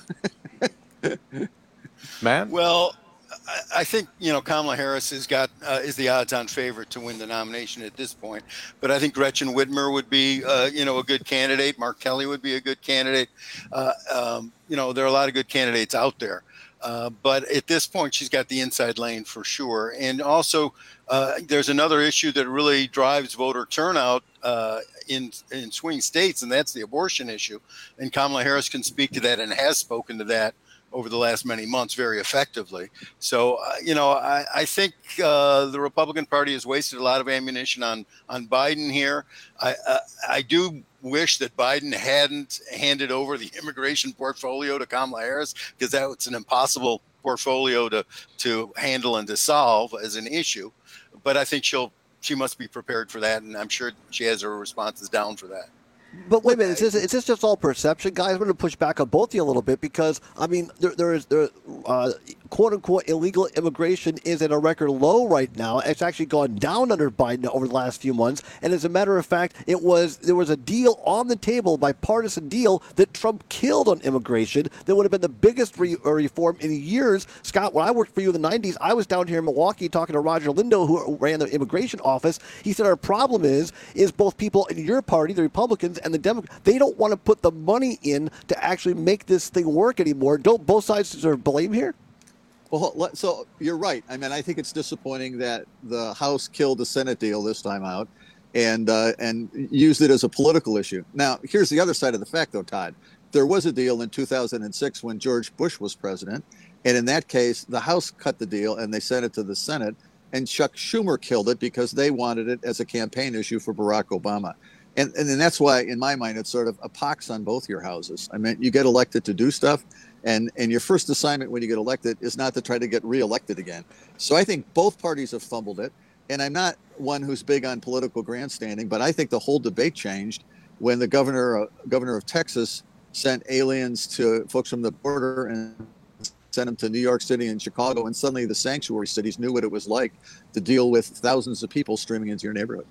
Matt? Well, I, I think, you know, Kamala Harris has got uh, is the odds-on favorite to win the nomination at this point. But I think Gretchen Whitmer would be, uh, you know, a good candidate. Mark Kelly would be a good candidate. Uh, um, you know, there are a lot of good candidates out there. Uh, but at this point, she's got the inside lane for sure. And also, uh, there's another issue that really drives voter turnout uh, in in swing states, and that's the abortion issue. And Kamala Harris can speak to that and has spoken to that over the last many months very effectively. So, uh, you know, I, I think uh, the Republican Party has wasted a lot of ammunition on on Biden here. I uh, I do wish that Biden hadn't handed over the immigration portfolio to Kamala Harris, because that's an impossible portfolio to to handle and to solve as an issue. But I think she'll she must be prepared for that, and I'm sure she has her responses down for that. But wait a minute, is this, is this just all perception, guys? I'm going to push back on both of you a little bit, because, I mean, there, there is, there, uh, quote-unquote, illegal immigration is at a record low right now. It's actually gone down under Biden over the last few months. And as a matter of fact, it was there was a deal on the table, bipartisan deal, that Trump killed on immigration that would have been the biggest re- reform in years. Scott, when I worked for you in the nineties, I was down here in Milwaukee talking to Roger Lindo, who ran the immigration office. He said our problem is, is both people in your party, the Republicans, and the Democrats, they don't want to put the money in to actually make this thing work anymore. Don't both sides deserve blame here? Well, so you're right. I mean, I think it's disappointing that the House killed the Senate deal this time out and uh, and used it as a political issue. Now, here's the other side of the fact, though, Todd. There was a deal in two thousand six when George Bush was president. And in that case, the House cut the deal and they sent it to the Senate. And Chuck Schumer killed it because they wanted it as a campaign issue for Barack Obama. And and then that's why, in my mind, it's sort of a pox on both your houses. I mean, you get elected to do stuff, and, and your first assignment when you get elected is not to try to get reelected again. So I think both parties have fumbled it. And I'm not one who's big on political grandstanding, but I think the whole debate changed when the governor uh, governor of Texas sent aliens to folks from the border and sent them to New York City and Chicago, and suddenly the sanctuary cities knew what it was like to deal with thousands of people streaming into your neighborhood.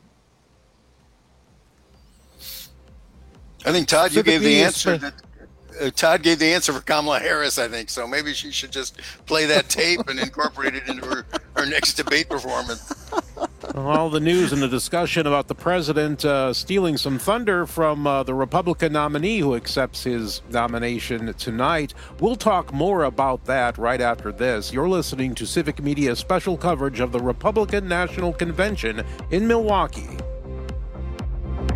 I think, Todd, you So the gave the key is answer. for- That, uh, Todd gave the answer for Kamala Harris, I think. So maybe she should just play that tape and incorporate it into her, her next debate performance. All the news and the discussion about the president uh, stealing some thunder from uh, the Republican nominee who accepts his nomination tonight. We'll talk more about that right after this. You're listening to Civic Media special coverage of the Republican National Convention in Milwaukee.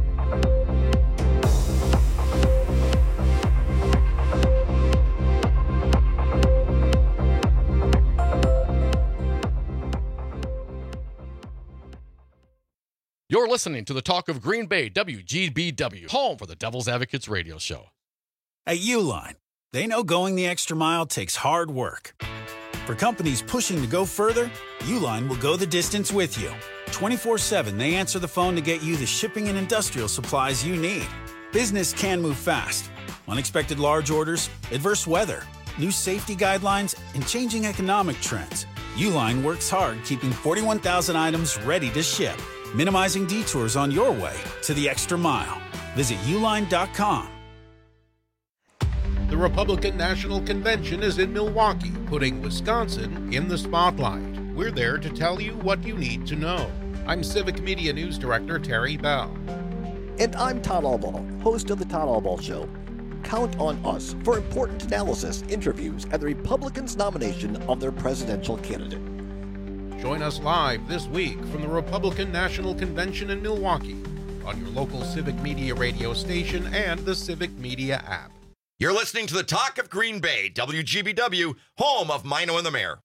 You're listening to the Talk of Green Bay, W G B W, home for the Devil's Advocates radio show. At Uline, they know going the extra mile takes hard work. For companies pushing to go further, Uline will go the distance with you. twenty-four seven, they answer the phone to get you the shipping and industrial supplies you need. Business can move fast. Unexpected large orders, adverse weather, new safety guidelines, and changing economic trends. Uline works hard keeping forty-one thousand items ready to ship, minimizing detours on your way to the extra mile. Visit uline dot com. The Republican National Convention is in Milwaukee, putting Wisconsin in the spotlight. We're there to tell you what you need to know. I'm Civic Media News Director Terry Bell. And I'm Todd Albaugh, host of The Todd Albaugh Show. Count on us for important analysis, interviews, and the Republicans' nomination of their presidential candidate. Join us live this week from the Republican National Convention in Milwaukee on your local Civic Media radio station and the Civic Media app. You're listening to the Talk of Green Bay, W G B W, home of Mino and the Mayor.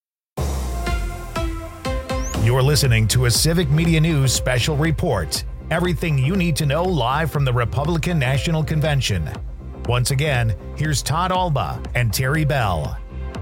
You're listening to a Civic Media News special report. Everything you need to know live from the Republican National Convention. Once again, here's Todd Albaugh and Terry Bell.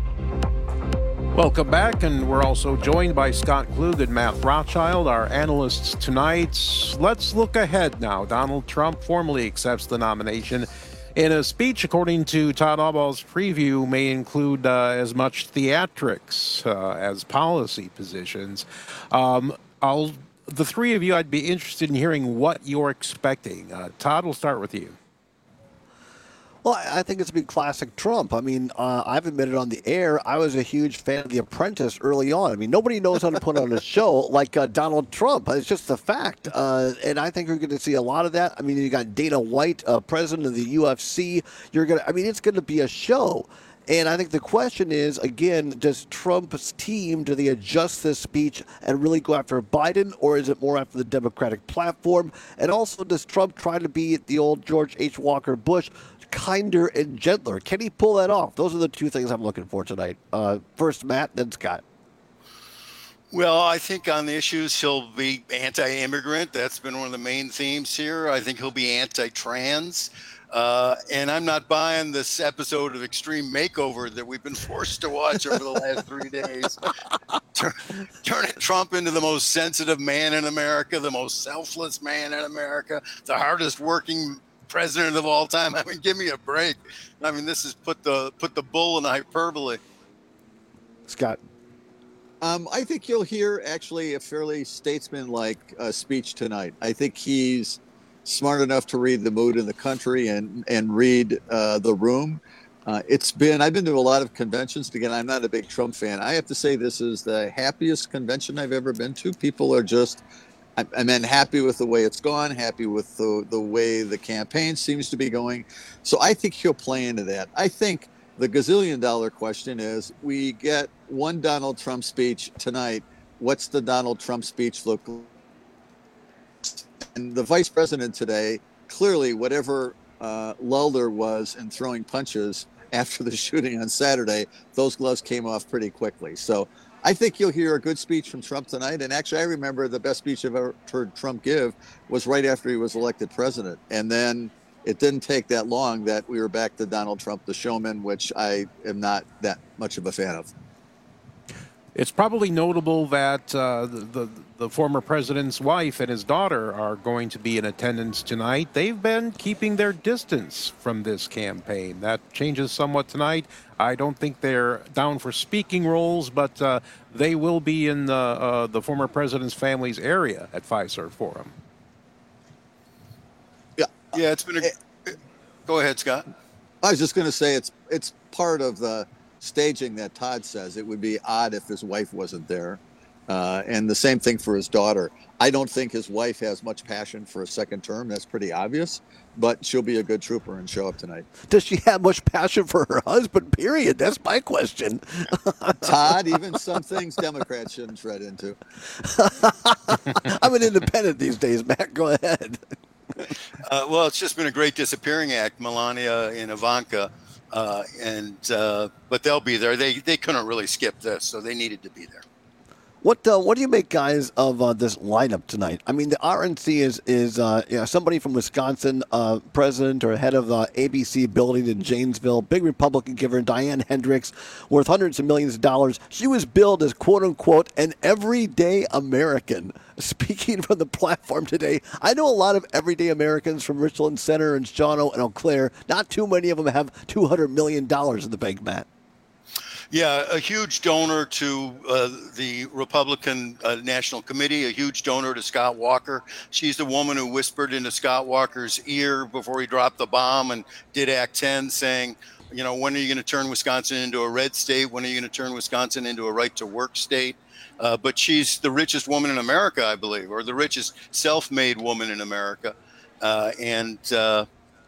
Welcome back, and we're also joined by Scott Klug and Matt Rothschild, our analysts tonight. Let's look ahead now. Donald Trump formally accepts the nomination. In a speech, according to Todd Albaugh's preview, may include uh, as much theatrics uh, as policy positions. Um, I'll, the three of you, I'd be interested in hearing what you're expecting. Uh, Todd, we'll start with you. Well, I think it's been classic Trump. I mean, uh, I've admitted on the air, I was a huge fan of The Apprentice early on. I mean, nobody knows how to put on a show like uh, Donald Trump. It's just a fact. Uh, and I think we're going to see a lot of that. I mean, you got Dana White, uh, president of the U F C. You're going to, I mean, it's going to be a show. And I think the question is, again, does Trump's team, do they adjust this speech and really go after Biden, or is it more after the Democratic platform? And also, does Trump try to be the old George H. Walker Bush, kinder and gentler? Can he pull that off? Those are the two things I'm looking for tonight. Uh, first, Matt, then Scott. Well, I think on the issues, he'll be anti-immigrant. That's been one of the main themes here. I think he'll be anti-trans. Uh, and I'm not buying this episode of Extreme Makeover that we've been forced to watch over the last three days. Turn, turning Trump into the most sensitive man in America, the most selfless man in America, the hardest working president of all time. I mean, give me a break. I mean, this is put the put the bull in hyperbole. Scott. Um, I think you'll hear actually a fairly statesman-like uh, speech tonight. I think he's smart enough to read the mood in the country and and read uh, the room. Uh, it's been, I've been to a lot of conventions. Again, I'm not a big Trump fan. I have to say this is the happiest convention I've ever been to. People are just, I, I mean, happy with the way it's gone, happy with the, the way the campaign seems to be going. So I think he'll play into that. I think the gazillion dollar question is, we get one Donald Trump speech tonight. What's the Donald Trump speech look like? And the vice president today, clearly, whatever uh, lull there was in throwing punches after the shooting on Saturday, those gloves came off pretty quickly. So I think you'll hear a good speech from Trump tonight. And actually, I remember the best speech I've ever heard Trump give was right after he was elected president. And then it didn't take that long that we were back to Donald Trump, the showman, which I am not that much of a fan of. It's probably notable that uh, the, the the former president's wife and his daughter are going to be in attendance tonight. They've been keeping their distance from this campaign. That changes somewhat tonight. I don't think they're down for speaking roles, but uh, they will be in the uh, the former president's family's area at Fiserv Forum. Yeah, yeah, it's been a. Go ahead, Scott. I was just going to say it's it's part of the staging that Todd says. It would be odd if his wife wasn't there. Uh, and the same thing for his daughter. I don't think his wife has much passion for a second term. That's pretty obvious. But she'll be a good trooper and show up tonight. Does she have much passion for her husband, period? That's my question. Todd, even some things Democrats shouldn't tread into. I'm an independent these days, Matt. Go ahead. Uh, well, it's just been a great disappearing act, Melania and Ivanka. Uh, and uh, but they'll be there. They they couldn't really skip this, so they needed to be there. What uh, what do you make, guys, of uh, this lineup tonight? I mean, the R N C is is uh, you know, somebody from Wisconsin, uh, president or head of uh, A B C building in Janesville, big Republican giver, Diane Hendricks, worth hundreds of millions of dollars. She was billed as, quote unquote, an everyday American. Speaking from the platform today, I know a lot of everyday Americans from Richland Center and Shawano and Eau Claire. Not too many of them have two hundred million dollars in the bank, Matt. Yeah, a huge donor to uh, the Republican uh, National Committee, a huge donor to Scott Walker. She's the woman who whispered into Scott Walker's ear before he dropped the bomb and did Act ten, saying, you know, when are you going to turn Wisconsin into a red state? When are you going to turn Wisconsin into a right-to-work state? Uh, but she's the richest woman in America, I believe, or the richest self-made woman in America. Uh, and uh,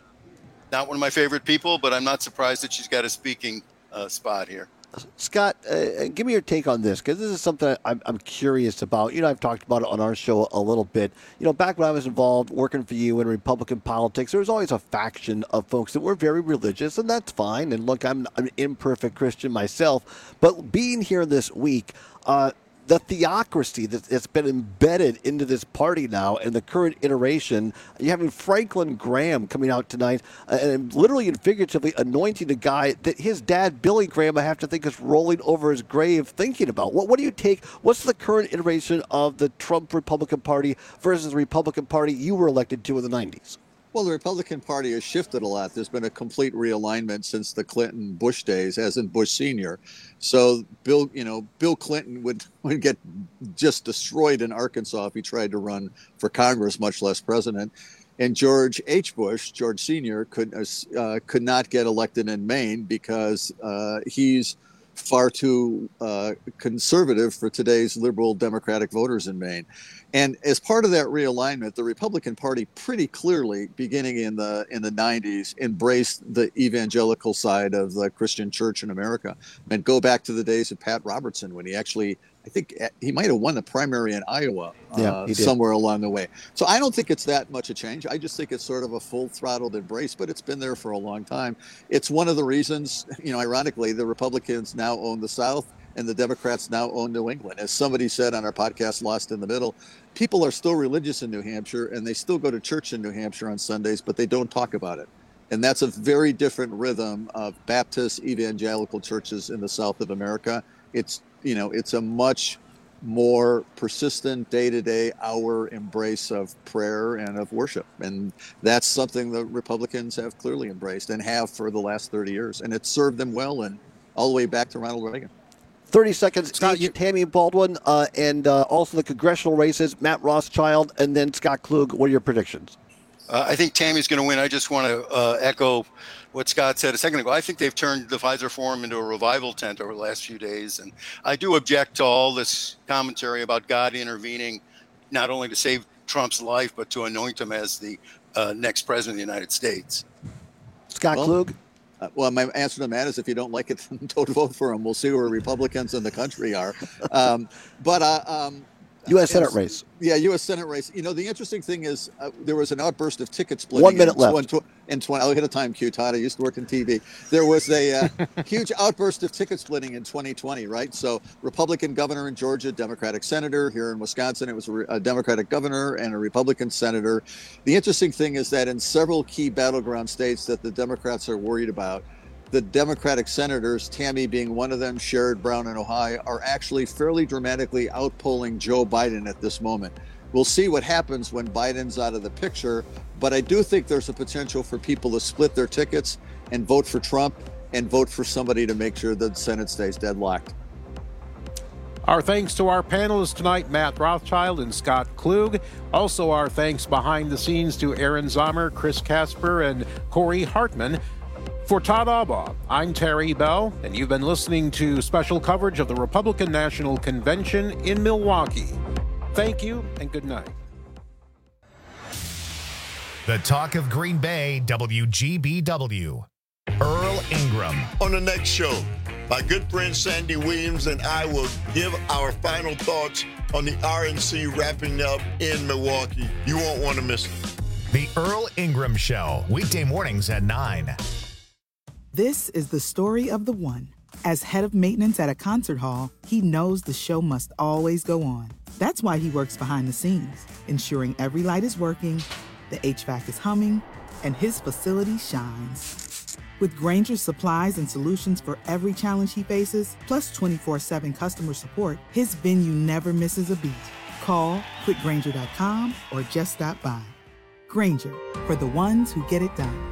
not one of my favorite people, but I'm not surprised that she's got a speaking uh, spot here. Scott, uh, give me your take on this, because this is something I'm, I'm curious about. You know, I've talked about it on our show a little bit. You know, back when I was involved working for you in Republican politics, there was always a faction of folks that were very religious, and that's fine. And look, I'm, I'm an imperfect Christian myself. But being here this week, uh, the theocracy that's been embedded into this party now and the current iteration, you're having Franklin Graham coming out tonight and literally and figuratively anointing a guy that his dad, Billy Graham, I have to think is rolling over his grave thinking about. What, what do you take? What's the current iteration of the Trump Republican Party versus the Republican Party you were elected to in the nineties? Well, the Republican Party has shifted a lot. There's been a complete realignment since the Clinton-Bush days, as in Bush Senior So Bill, you know, Bill Clinton would, would get just destroyed in Arkansas if he tried to run for Congress, much less president. And George H. Bush, George Senior, could uh, could not get elected in Maine because uh, he's far too uh, conservative for today's liberal Democratic voters in Maine. And as part of that realignment, the Republican Party pretty clearly, beginning in the in the nineties, embraced the evangelical side of the Christian church in America. And go back to the days of Pat Robertson, when he actually, I think he might have won the primary in Iowa yeah, uh, somewhere along the way. So I don't think it's that much a change. I just think it's sort of a full-throttled embrace, but it's been there for a long time. It's one of the reasons, you know, ironically, the Republicans now own the South and the Democrats now own New England. As somebody said on our podcast, Lost in the Middle, people are still religious in New Hampshire and they still go to church in New Hampshire on Sundays, but they don't talk about it. And that's a very different rhythm of Baptist evangelical churches in the South of America. It's, you know, it's a much more persistent day-to-day hour embrace of prayer and of worship. And that's something the Republicans have clearly embraced and have for the last thirty years. And it's served them well, and all the way back to Ronald Reagan. thirty seconds, Scott, you, Tammy Baldwin, uh, and uh, also the congressional races, Matt Rothschild, and then Scott Klug. What are your predictions? Uh, I think Tammy's going to win. I just want to uh, echo what Scott said a second ago. I think they've turned the Pfizer Forum into a revival tent over the last few days. And I do object to all this commentary about God intervening, not only to save Trump's life, but to anoint him as the uh, next president of the United States. Scott well, Klug? Uh, well, my answer to that is if you don't like it, don't vote for him. We'll see where Republicans in the country are. Um, but uh, um, U S Senate race. Yeah, U S Senate race. You know, the interesting thing is uh, there was an outburst of ticket splitting. One minute in, left. In twenty, I'll hit a time cue, Todd. I used to work in T V. There was a uh, huge outburst of ticket splitting in twenty twenty, right? So Republican governor in Georgia, Democratic senator. Here in Wisconsin, it was a, a Democratic governor and a Republican senator. The interesting thing is that in several key battleground states that the Democrats are worried about, the Democratic senators, Tammy being one of them, Sherrod Brown in Ohio, are actually fairly dramatically outpolling Joe Biden at this moment. We'll see what happens when Biden's out of the picture, but I do think there's a potential for people to split their tickets and vote for Trump and vote for somebody to make sure that the Senate stays deadlocked. Our thanks to our panelists tonight, Matt Rothschild and Scott Klug. Also, our thanks behind the scenes to Aaron Zomer, Chris Casper, and Corey Hartman. For Todd Albaugh, I'm Terry Bell, and you've been listening to special coverage of the Republican National Convention in Milwaukee. Thank you and good night. The Talk of Green Bay, W G B W. Earl Ingram. On the next show, my good friend Sandy Williams and I will give our final thoughts on the R N C wrapping up in Milwaukee. You won't want to miss it. The Earl Ingram Show, weekday mornings at nine. This is the story of the one. As head of maintenance at a concert hall, he knows the show must always go on. That's why he works behind the scenes, ensuring every light is working, the H V A C is humming, and his facility shines. With Grainger's supplies and solutions for every challenge he faces, plus twenty-four seven customer support, his venue never misses a beat. Call quick grainger dot com or just stop by. Grainger, for the ones who get it done.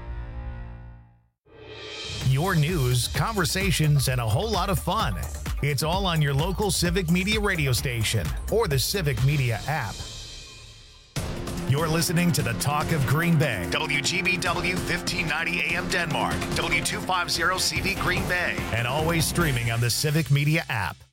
Your news, conversations, and a whole lot of fun. It's all on your local Civic Media radio station or the Civic Media app. You're listening to the Talk of Green Bay. W G B W fifteen ninety A M Denmark. W two fifty C V Green Bay. And always streaming on the Civic Media app.